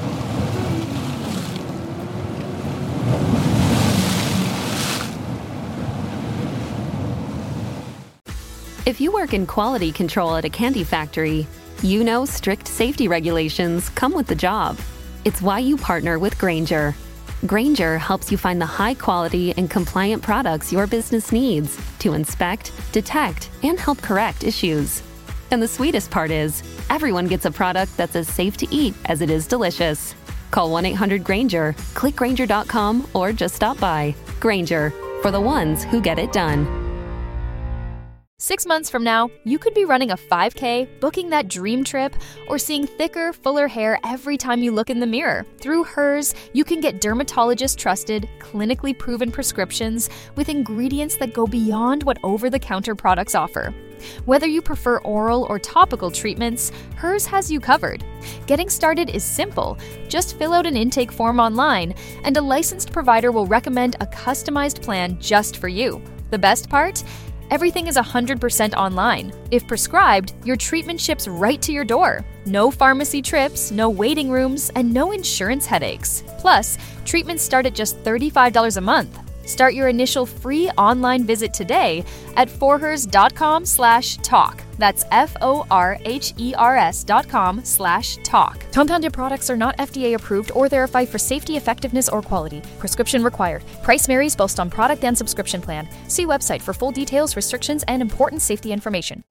If you work in quality control at a candy factory, you know strict safety regulations come with the job. It's why you partner with Grainger. Grainger helps you find the high-quality and compliant products your business needs to inspect, detect, and help correct issues. And the sweetest part is, everyone gets a product that's as safe to eat as it is delicious. Call one eight hundred Grainger, click Grainger dot com, or just stop by. Grainger, for the ones who get it done. Six months from now, you could be running a five K, booking that dream trip, or seeing thicker, fuller hair every time you look in the mirror. Through Hers, you can get dermatologist-trusted, clinically proven prescriptions with ingredients that go beyond what over-the-counter products offer. Whether you prefer oral or topical treatments, Hers has you covered. Getting started is simple. Just fill out an intake form online, and a licensed provider will recommend a customized plan just for you. The best part? Everything is one hundred percent online. If prescribed, your treatment ships right to your door. No pharmacy trips, no waiting rooms, and no insurance headaches. Plus, treatments start at just thirty-five dollars a month. Start your initial free online visit today at forhers.com slash talk. That's F-O-R-H-E-R-S dot com slash talk. Compounded products are not F D A approved or verified for safety, effectiveness, or quality. Prescription required. Price varies based on product and subscription plan. See website for full details, restrictions, and important safety information.